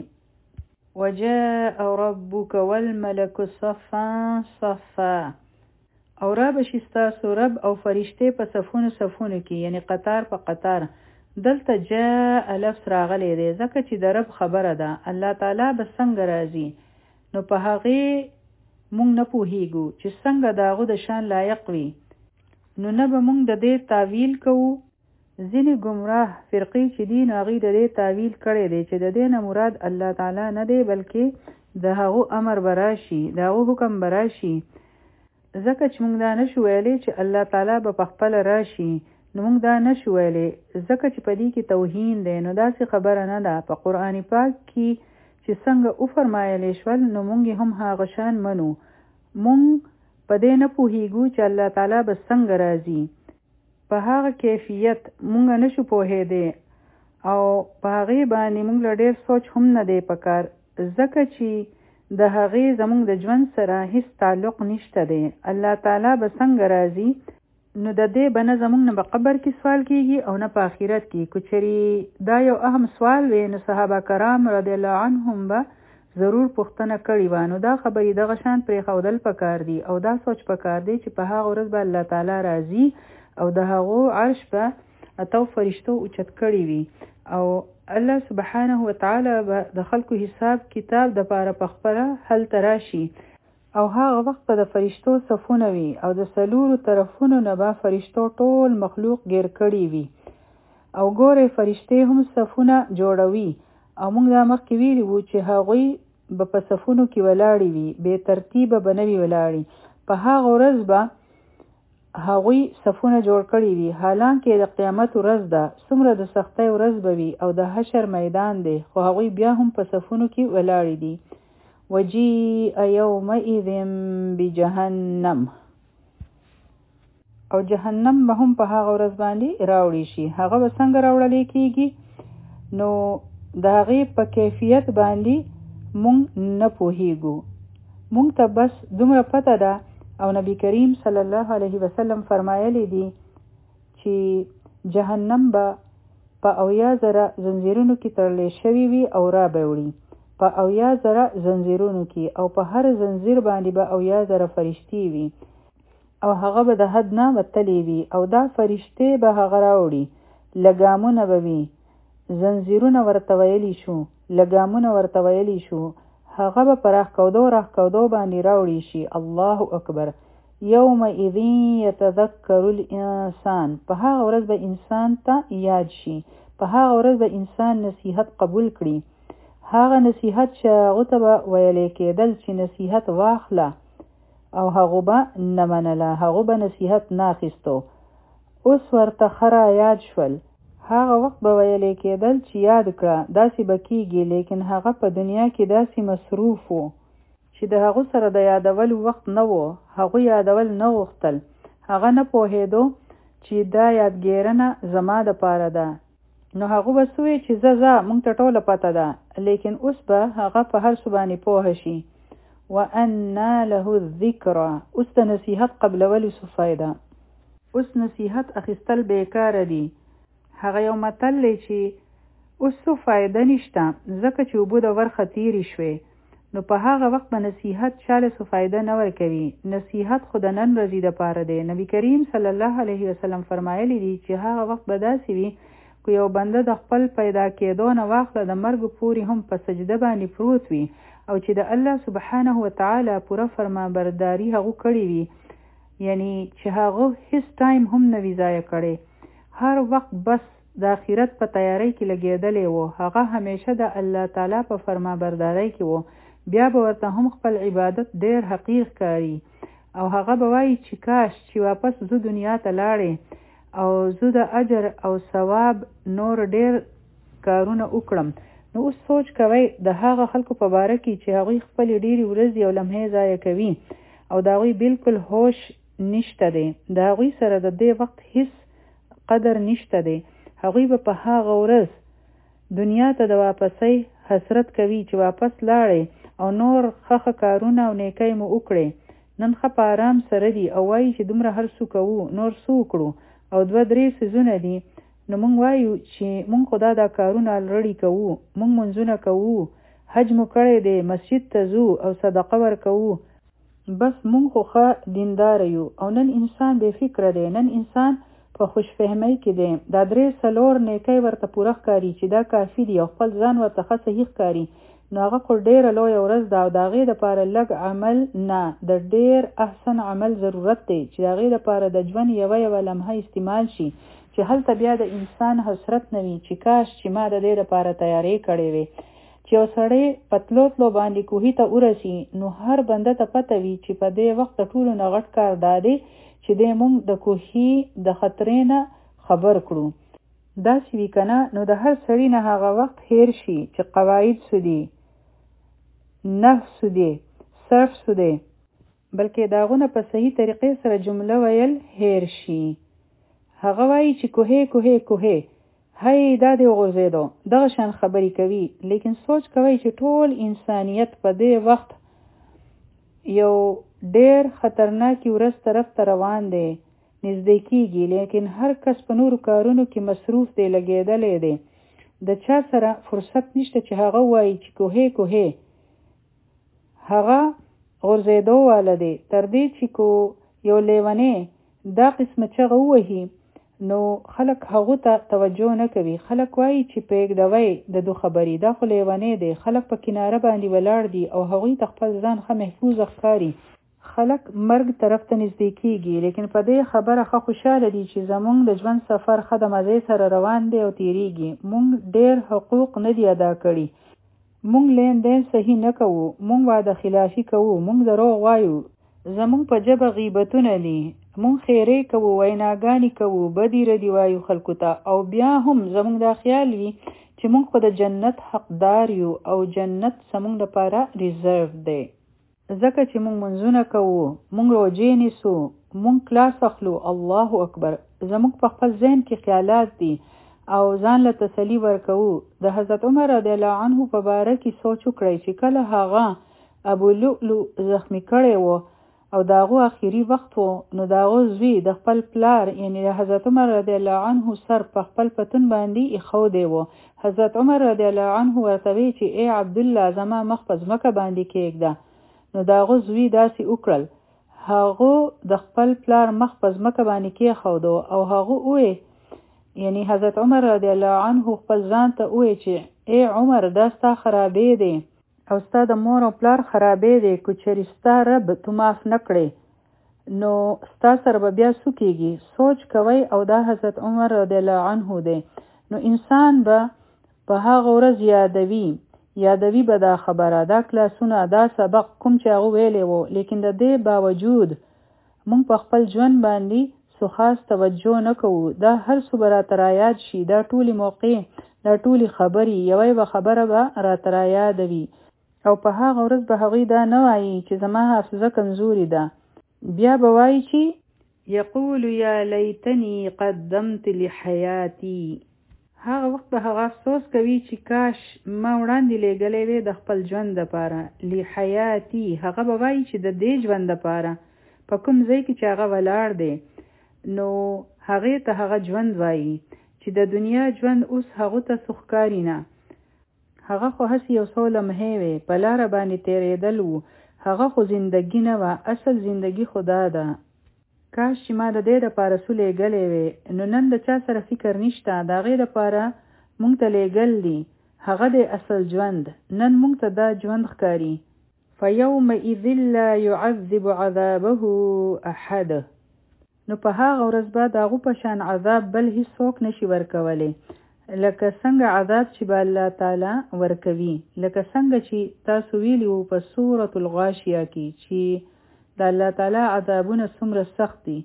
وجاء ربک والملک صفا صفا، او را به شي ستاسو رب او فرشتې په صفونو صفونو کې، یعنی قطار په قطار. دلته جاء لفظ راغلی دی ځکه چې د رب خبره ده. الله تعالی به څنګه راځي نو په هغې مونږ نه پوهیږو چې څنګه د هغو د شان لایق وي. نو نه به مونږ د دې تعویل کوو. ځینې ګمراه فرقې چې دي نو هغوی د دې تعویل کړی دی چې د دې نه مراد الله تعالی نه دی بلکې د هغو امر به راشي، د هغو حکم به راشي. ځکه چې مونږ دا نشو ویلی چې الله تعالی به پخپله راشي، نو مونږ دا نشو ویلی ځکه چې په دې کې توهین دی. نو داسې خبره نه ده. په قرآن پاک کې چې څنګه او فرمایلی شول نو مونږ هم هغه شان منو. مونږ په دې نه پوهیږو چې الله تعالی به څنګه راځي. په هغه کیفیت مونږ نشو پوهېدی او په هغې باندې مونږ له ډېر سوچ هم نه دی پکار، ځکه چې د هغې زمونږ د ژوند سره هیڅ تعلق نشته دی. الله تعالی به څنګه راځي نو د دې به نه زمونږ نه په قبر کې سوال کېږي او نه په آخرت کې. که چېرې دا یو اهم سوال وی نو صحابه کرام رضی الله عنهم به ضرور پوښتنه کړې وه. نو دا خبرې دغه شان پرېښودل پکار دي او دا سوچ پکار دی چې په هغه ورځ به الله تعالی راځي او د هغو عرش به اتو فرشتو اوچت کړي وي او الله سبحانه وتعالی به د خلکو حساب کتاب د پاره پخپله هلته راشي او هغه وخت به د فرشتو صفونه وي او د څلورو طرفونو نه به فرشتو ټول مخلوق ګیر کړي وي او ګورې فرشتې هم صفونه جوړوي او موږ دا مخکې ویلي وو چې هغوی به په صفونو کې ولاړې وي، بې ترتیبه به نه وي ولاړې. په هغه ورځ به هغوی صفونه جوړ کړي وي، حالانکې د قیامت ورځ ده، څومره د سختۍ ورځ به وي او د حشر میدان دی، خو هغوی بیا هم په صفونو کې ولاړې دي. وجیء یومئذ بجهنم، او جهنم به هم په هغه ورځ باندې راوړی شي. هغه به څنګه راوړل کېږي نو د هغې په کیفیت باندې مونږ نه پوهیږو. مونږ ته بس دومره پته ده او نبی کریم صلی الله علیه وسلم فرمایلی دي چې جهنم به په اویا زره زنځیرونو کې تړلی شوي وي او را به وړي، په اویا زره زنځیرونو کې، او په هر زنځیر باندې به اویا زره فرشتې وي او هغه به د حد نه وتلی وي او دا فرشتې به هغه راوړي. لګامونه به وي، زنځیرونه ورته ویلی شو، لګامونه ورته ویلی شو، هغه به په راښکودو راښکودو باندې راوړي شي. الله اکبر. یومئذ یتذکر الانسان، په هغه ورځ به انسان ته یاد شي، په هغه ورځ به انسان نصیحت قبول کړي. هغه نصیحت چې هغه ته به ویلی کېدل چې نصیحت واخله او هغه به نه منله، هغه به نصیحت نه اخیستو. اوس ورته خره یاد شول، هغه وخت به ویلی کېدل چې یاد کړه، داسې به کېږي، لیکن هغه په دنیا کې داسې مصروف و چې د هغه سره د یادولو وخت نه و، هغه یادول نه غوښتل. هغه نه پوهېدو چې دا یادګیرنه زما د پاره ده. نو هغه به سوی چې زه زه مونږ ته ټوله پته ده، لیکن اوس به هغه په هر څه باندې پوه شي. وَأَنَّى لَهُ الذِّكْرَى، اوس د نصیحت قبلولو څه فایده؟ اوس نصیحت اخیستل بیکاره دي. هغه یو متل دی چې اوس څه فایده نشته ځکه چې اوبه د ورخه تیرې شوې. نو په هغه وخت به نصیحت چاله څه فایده نه ورکوي. نصیحت خو د نن ورځې دپاره دی. نبی کریم صلی الله علیه وسلم فرمایلی دي چې هغه وخت به داسې وي که یو بنده د خپل پیدا کېدو نه واخله د مرګ پورې هم په سجده باندې پروت وي او چې د الله سبحانه وتعالی پوره فرمانبرداري هغه کړې وي، یعنی چې هغه هیڅ ټایم هم نه وي ضایع کړی، هر وخت بس د آخرت په تیاری کې لګېدلی و، هغه همیشه د الله تعالی په فرمانبردارۍ کې و، بیا به ورته هم خپل عبادت ډېر حقیق کاری او هغه به وایي چې کاش چې واپس زه دنیا ته لاړې او زه د اجر او ثواب نور ډېر کارونه وکړم. نو اوس سوچ کوئ د هغه خلکو په باره کې چې هغوی خپلې ډېرې ورځې او لمحې ضایع کوي او د هغوی بالکل هوش نشته دی، د هغوی سره د دې وخت هیڅ قدر نشته دی. هغوی به په هغه ورځ دنیا ته د واپسۍ حسرت کوي چې واپس لاړې او نور ښه کارونه او نیکۍ مو وکړې. نن ښه په آرام سره دي او وایي چې دومره هر څه کوو، نور څه وکړو، او دوه درې څیزونه دي. نو مونږ وایو چې مونږ خو دا دا کارونه الرډي کوو، مونږ منځونه کوو، حج مو کړی دی، مسجد ته ځو او صدقه ورکوو، بس مونږ خو ښه دیندار یو. او نن انسان بې فکره دی، نن انسان په خوشفهمۍ کې دی، دا درې څلور نیکۍ ورته پوره ښکاري چې دا کافي دي او خپل ځان ورته ښه صحیح ښکاري. نو هغه خو ډېره لویه ورځ ده او د هغې دپاره لږ عمل نه، د ډېر احسن عمل ضرورت دی چې د هغې دپاره د ژوند یوه یوه لمحه استعمال شي چې هلته بیا د انسان حسرت نه وي چې کاش چې ما د دې دپاره تیاری کړې وې. چې یو سړی په تلو تلو باندې کوهي ته ورسي نو هر بنده ته پته وي چې په دې وخت د ټولو نه غټ کار دا دی چې دی مونږ د کوهي د خطرې نه خبر کړو. داسې وي که نه نو د هر سړي نه هغه وخت هیر شي چې قواعد څه دي، نفس دی صرف دی بلکې داغونه په صحیح طریقې سره جمله ویل هیر شي. هغه وایي چې کوهې کوهې کوهې هی دا دی وغورځېدو دغه شان خبرې کوي، لیکن سوچ کوي چې ټول انسانیت په دې وخت یو ډیر خطرناکي ورځ طرف ته روان دی، نږدې کیږي، لیکن هر کس په نورو کارونو کې مصروف دی، لګېدلی دی. د چا سره فرصت نشته چې هغه وایي چې کوهې کوهې هغه غورځېدو والا دی. تر دې چې کو یو لیونی دا قسمه چغه ووهي نو خلک هغو ته توجه نه کوي. خلک وایي چې پرېږدوئ د دو خبرې، دا خو لیونی دی. خلک په کناره باندې ولاړ دي او هغوی ته خپل ځان ښه محفوظ ښکاري. خلک مرګ طرف ته نږدې کیږي، لیکن په دې خبره ښه خوشحاله دي چې زموږ د ژوند سفر ښه د مزې سره روان دی او تیریږي. موږ ډېر حقوق نه دي ادا کړي، موږ لین دین صحیح نه کوو، موږ وعده خلافي کوو، موږ دروغ وایو، زموږ په ژبه غیبتونه دي، موږ خیرې کوو، ویناګانې کوو، بدې ردې وایو خلکو ته، او بیا هم زموږ دا خیال وي چې موږ خو د جنت حقدار یو او جنت زموږ لپاره ریزرو دی. ځکه چې موږ منځونه کوو، موږ روژې نیسو، موږ کلاس اخلو. الله اکبر. زموږ په خپل ذهن کې خیالات دي او ځان له تسلي ورکوو. د حضرت عمر رضی الله عنه په باره کې سوچ وکړئ چې کله هغه ابو لؤلؤ زخمی کړی و او داغو اخیری وخت و، نو داغو زوی د خپل پلار یعنی د حضرت عمر رضی الله عنه سر په خپل پتون باندې ایښودی و. حضرت عمر رضی الله عنه ورته وی چې ای عبدالله زما مخ په ځمکه باندې کېږده. نو داغو زوی داسې وکړل، هغه د خپل پلار مخ په ځمکه باندې کېښودو او هغه وی یعنی حضرت عمر رضی الله عنه خپل ځان ته وی چې ای عمر دا ستا خرابې دی او ستا د مور او پلار خرابې دی، که چېرې ستا رب تو معاف نه کړې نو ستا سره به بیا څه کېږي. سوچ کوئ او دا حضرت عمر رضی الله عنه دی. نو انسان به په هغه ورځ یادوي یادوي به دا خبره، دا کلاسونه، دا سبق کوم چې هغه ویلی وو، لیکن د دې باوجود موږ په خپل ژوند باندې څه خاص توجه نه کوو. دا هر څه به راته رایاد شي، دا ټولې موقع، دا ټولې خبرې، یوه یوه خبره به راته رایادوي او په هغه ورځ به هغوی دا نه وایي چې زما حافظه کمزوري ده، بیا به وایي چې یقول یا لیتنی قدمت لحیاتی. هغه وخت به هغه افسوس کوي چې کاش ما وړاندې لېږلی وی د خپل ژوند دپاره. لحیاتی هغه به وایي چې د دې ژوند دپاره په کوم ځای کې چې هغه ولاړ دی نو هغې ته هغه ژوند وایي چې د دنیا ژوند اوس هغو ته څه ښکاري نه. هغه خو هسې یو څو لمحې وې، په لاره باندې تېرېدل وو، هغه خو زندګي نه وه، اصل زندګي خو دا ده. کاش چې ما د دې دپاره څه لېږلی وې. نو نن د چا سره فکر نشته، د هغې دپاره مونږ ته لېږل دي، هغه دی اصل ژوند. نن مونږ ته دا ژوند ښکاري. فیومئذ لا یعذب عذابه احد. نو په هغه ورځ به د هغو په شان عذاب بل هیڅوک نشي ورکولی، لکه څنګه عذاب چې به الله تعالی ورکوي. لکه څنګه چې تاسو ویلي وو په سورة الغاشیه کې چې د الله تعالی عذابونه څومره سخت دي.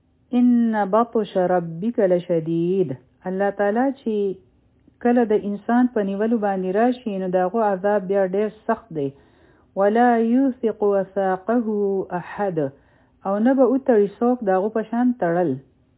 ان بطش ربک لشدید. الله تعالی چې کله د انسان په نیولو باندې راشي نو د هغو عذاب بیا ډېر سخت دی. ولا یوثق وثاقه احد. او نه به وتړي څوک د هغو په شان تړل،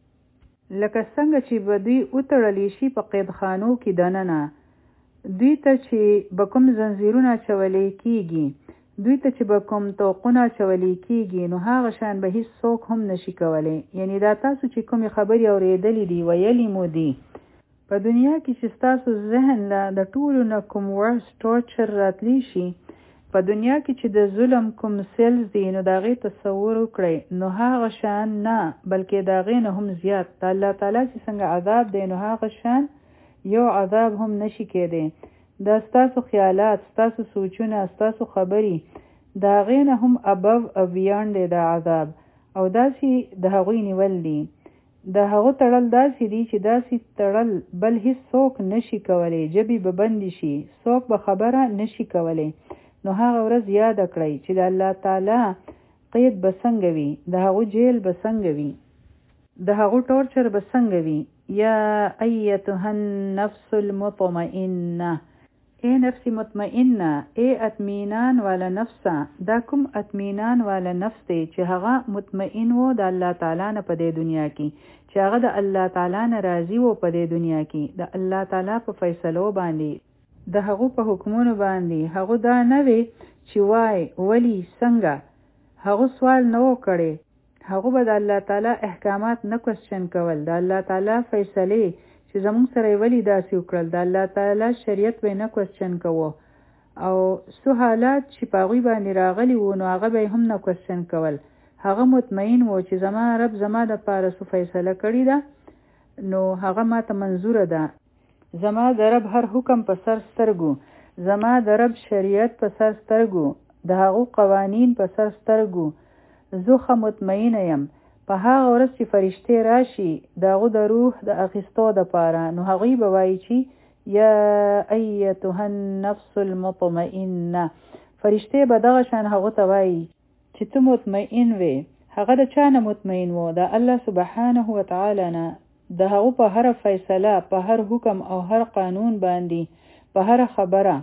لکه څنګه چې به دوی وتړلی شي په قیدخانو کې دننه. دوی ته چې به کوم زنځیرونه اچولی کېږي، دوی ته چې به کوم توقونه اچولی کېږي، نو هغه شان به هیڅ څوک هم نشي کولی. یعنی دا تاسو چې کومې خبرې اورېدلې دي ویلې مو دي په دنیا کې چې ستاسو ذهن له د ټولو نه کوم ورس ټورچر راتلی شي، په دنیا کې چې د ظلم کوم سیلز دي نو د هغې تصور وکړئ، نو هغه شان نه بلکې د هغې نه هم زیات د الله تعالی چې څنګه عذاب دی نو هغه شان یو عذاب هم نشي کېدی. دا ستاسو خیالات، ستاسو سوچونه، ستاسو خبرې د هغې نه هم ابو او بیانډ دی دا عذاب. او داسې د هغوی نیول دي، د هغو تړل داسې دي چې داسې تړل بل هیڅ څوک نشي کولی. ژبې به بندې شي، څوک به خبره نشي کولی. نو هغه ورځ یاد کړئ چې د الله تعالی قید به څنګه وي، د هغو جیل به څنګه وي، د هغو ټورچر به څنګه وي. یا ایتها النفس المطمئنه اے نفس مطمئنه، اے اطمینان والا نفسه. دا کوم اطمینان والا نفس دی چې هغه مطمئن وو د الله تعالی نه په دې دنیا کې، چې هغه د الله تعالی نه راضي وو په دې دنیا کې، د الله تعالی په فیصلو باندې، د هغه په حکمونو باندې. هغه دا نه وی چې وای ولی څنګه، هغه سوال نه وکړي، هغه به د الله تعالی احکامات نه کوېسچن کول، د الله تعالی فیصلې چې زموږ سره ولی داسې وکړل، د الله تعالی شریعت به نه کوېسچن کوو، او څو حالات چې په هغوی باندې راغلي وو نو هغه به هم نه کوېسچن کول. هغه مطمئن وو چې زما رب زما د پاره څه فیصله کړې ده نو هغه ماته منظوره ده. زما د رب هر حکم په سر سترګو، زما د رب شریعت په سر سترګو، د هغو قوانین په سر سترګو. زه ښه مطمئنه یم. په هغه ورځ چې فرشتې راشي د هغو د روح د اخیستو دپاره، نو هغوی به وایي چې یا ایتها النفس المطمئنه. فرشتې به دغه شان هغو ته وایي چې ته مطمئن وې. هغه د چا نه مطمئن و؟ د الله سبحانه وتعالی نه. د هغو په هر فیصله، په هر حکم او هر قانون باندې، په هر خبره.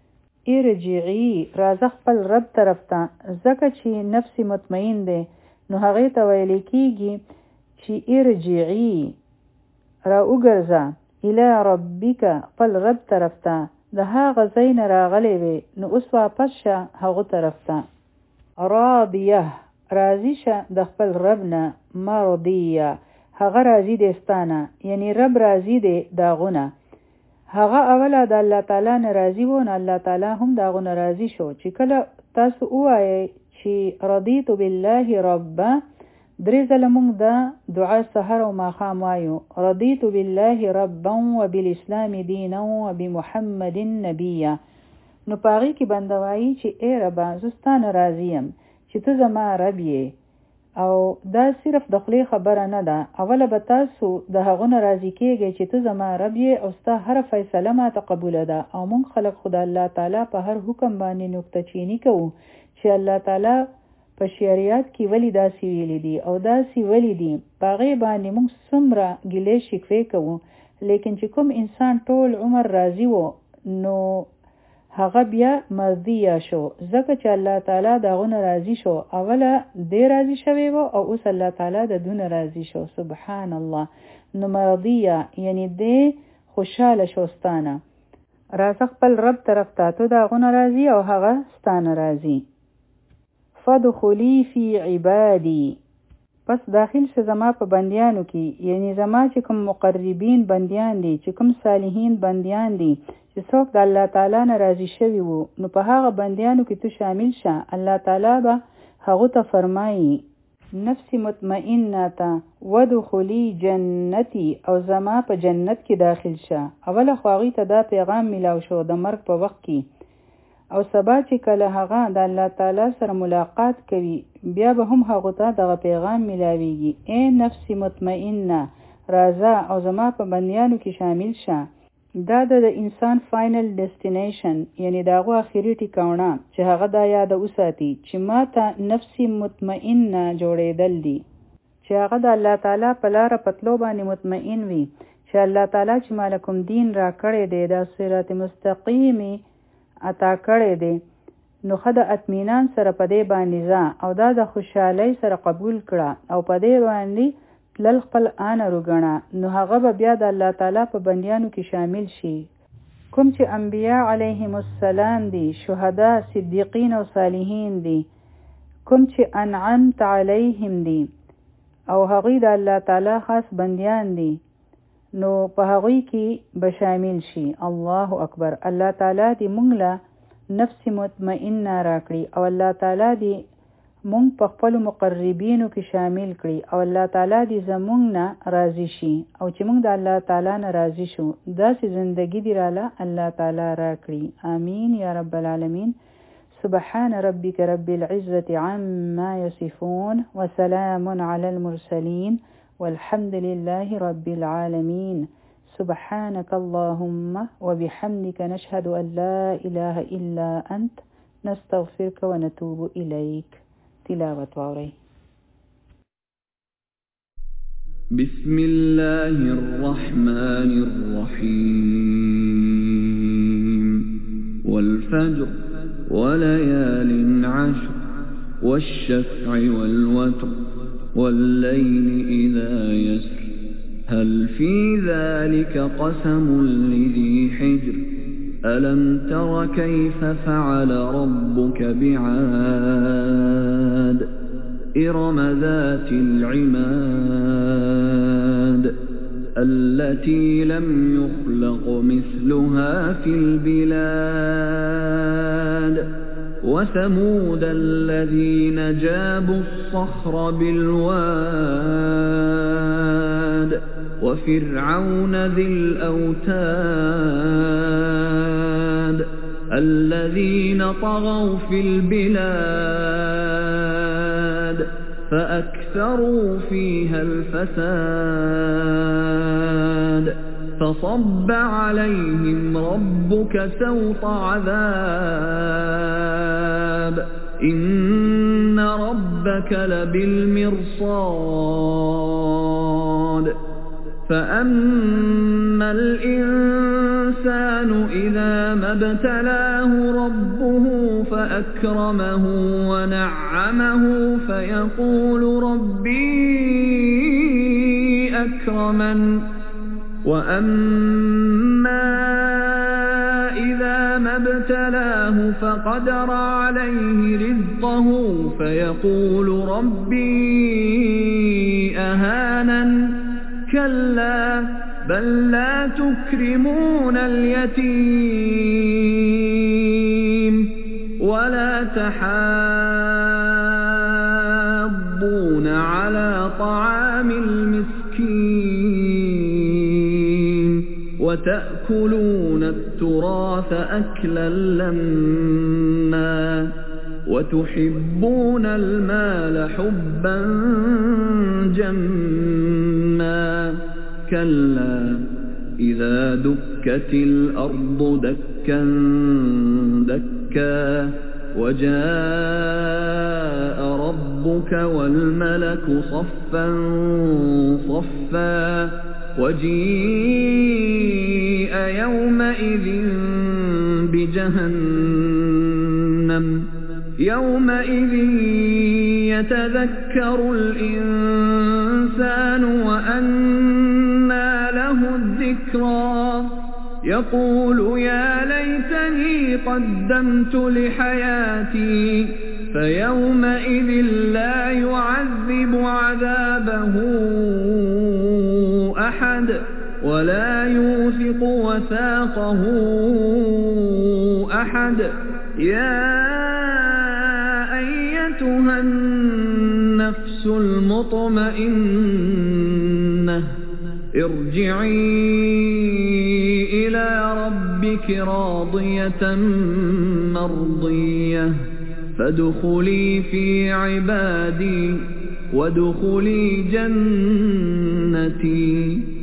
ارجعی، راځه خپل رب طرف ته. ځکه چې نفس مطمئن دی نو هغې ته ویل کېږي چې ارجعی، را وګرځه، الی ربک، خپل رب طرف ته. د هغه ځای نه راغلی وې نو اوس واپس شه هغو طرف ته. راضیه، راضي شه د خپل رب نه. مرضیه، هغه راضي دی ستانه، یعنی رب راضي دی د هغو نه. هغه اوله د الله تعالی نه راضي و نو الله تعالی هم د هغو نه راضي شو. چې کله تاسو ووایئ چې رضیت بالله ربه، درې ځله موږ د دعا سحر او ماښام وایو رضیت بالله ربا وبالاسلام دینا وبمحمد نبیا. نو په هغې کې بنده وایي چې ای ربه زه ستا نه راضي یم چې ته زما رب یې. او دا صرف د خولې خبره نه ده، اوله به تاسو د هغو نه راضي کېږئ چې ته زما رب یې او ستا هره فیصله ماته قبوله ده. او موږ خلق خو د الله تعالی په هر حکم باندې نکته چینی کوو چې الله تعالی په شریعت کې ولی داسې ویلي دي او داسې ولی دي، په هغې باندې موږ څومره ګیلې شکوې کوو. لیکن چې کوم انسان ټول عمر راضي و نو هغه بیا مرضیه شو، ځکه چې الله تعالی د هغو نه راضي شو. اوله دی راضي شوی و او اوس الله تعالی د دونه راضي شو. سبحان الله. نو مرضیه یعنی دی خوشحاله شو ستانه. راځه خپل رب طرف ته، ته د هغو نه راضي او هغه ستانه راضي. فادخلی فی عبادی، پس داخل شه زما په بندیانو کې، یعنی زما چې کوم مقربین بندیان دي، چې کوم صالحین بندیان دي چې څوک د الله تعالی نه راضي شوي وو، نو په هغه بندیانو کې ته شامل شه. الله تعالی به هغو ته فرمایي نفس مطمئنه ته ودخلی جنتی، او زما په جنت کې داخل شه. اوله خو هغوی ته دا پیغام میلاو شو د مرګ په وخت کې، او سبا چې کله هغه د الله تعالی سره ملاقات کوي بیا به هم هغو ته دغه پیغام میلاویږي اے نفس مطمئنه راځه او زما په بندیانو کې شامل شه. دا د انسان فاینل ډیسټینیشن، یعنی د هغو اخري ټیکاونه چې هغه دا یاد وساتي چې ما ته نفس مطمئنه جوړېدل دي، چې هغه د الله تعالی په لاره په تلو باندې مطمئن وي چې الله تعالی چې ما کوم دین را کړی دی دا صراط مستقیمې عطا کړی دی، نو ښه د اطمینان سره په دې باندې ځه او دا د خوشحالۍ سره قبول کړه او په دې باندې تلل خپل آن وګڼه. نو هغه به بیا د الله تعالی په بندیانو کې شامل شي. کوم چې انبیاء علیهم السلام دي، شهدا، صدیقین او صالحین دي، کوم چې انعمت علیهم دي او هغوی د الله تعالی خاص بندیان دي، نو په هغوی کې به شامل شي. الله اکبر. الله تعالی دې مونږ له نفس مطمئنه راکړي او الله تعالی دې مونږ په خپل مقربینو کې شامل کړي او الله تعالی دې زمونږ نه راضي شي او چې مونږ د الله تعالی نه راضي شو داسې زندگی دې راله الله تعالی راکړي. آمین یا رب العالمین. سبحان ربك رب العزة عما يصفون وسلام على المرسلين والحمد لله رب العالمين. سبحانك اللهم وبحمدك نشهد أن لا إله إلا أنت نستغفرك ونتوب إليك. تلاوة وعري. بسم الله الرحمن الرحيم. الفجر وليال عشر والشفع والوتر والليل إذا يسر هل في ذلك قسم لذي حجر ألم تر كيف فعل ربك بعاد إرم ذات العماد التي لم يخلق مثلها في البلاد وثمود الذين جابوا الصخر بالواد وفرعون ذي الأوتاد الذين طغوا في البلاد فأكثروا فيها الفساد فصب عليهم ربك سوط عذاب إن ربك لبالمرصاد فأما الإنسان إذا ما ابتلاه ربه فأكرمه ونعمه فيقول ربي أكرمن وأما إذا ما ابتلاه فقدر عليه رزقه فيقول ربي أهانن كلا بل لا تكرمون اليتيم ولا تحاضون على طعام المسكين وتأكلون التراث أكلا لما وتحبون المال حبا جما كلا إذا دكت الأرض دكا دكا وجاء ربك والملك صفا صفا وجيء يومئذ بجهنم يومئذ يتذكر الإنسان وأنى له الذكرى يقول يا ليتني قدمت لحياتي فيومئذ لا يعذب عذابه أحد ولا يوثق وثاقه أحد يا أيتها النفس المطمئنة ارجعي إلى ربك راضية مرضية فادخلي في عبادي وادخلي جنتي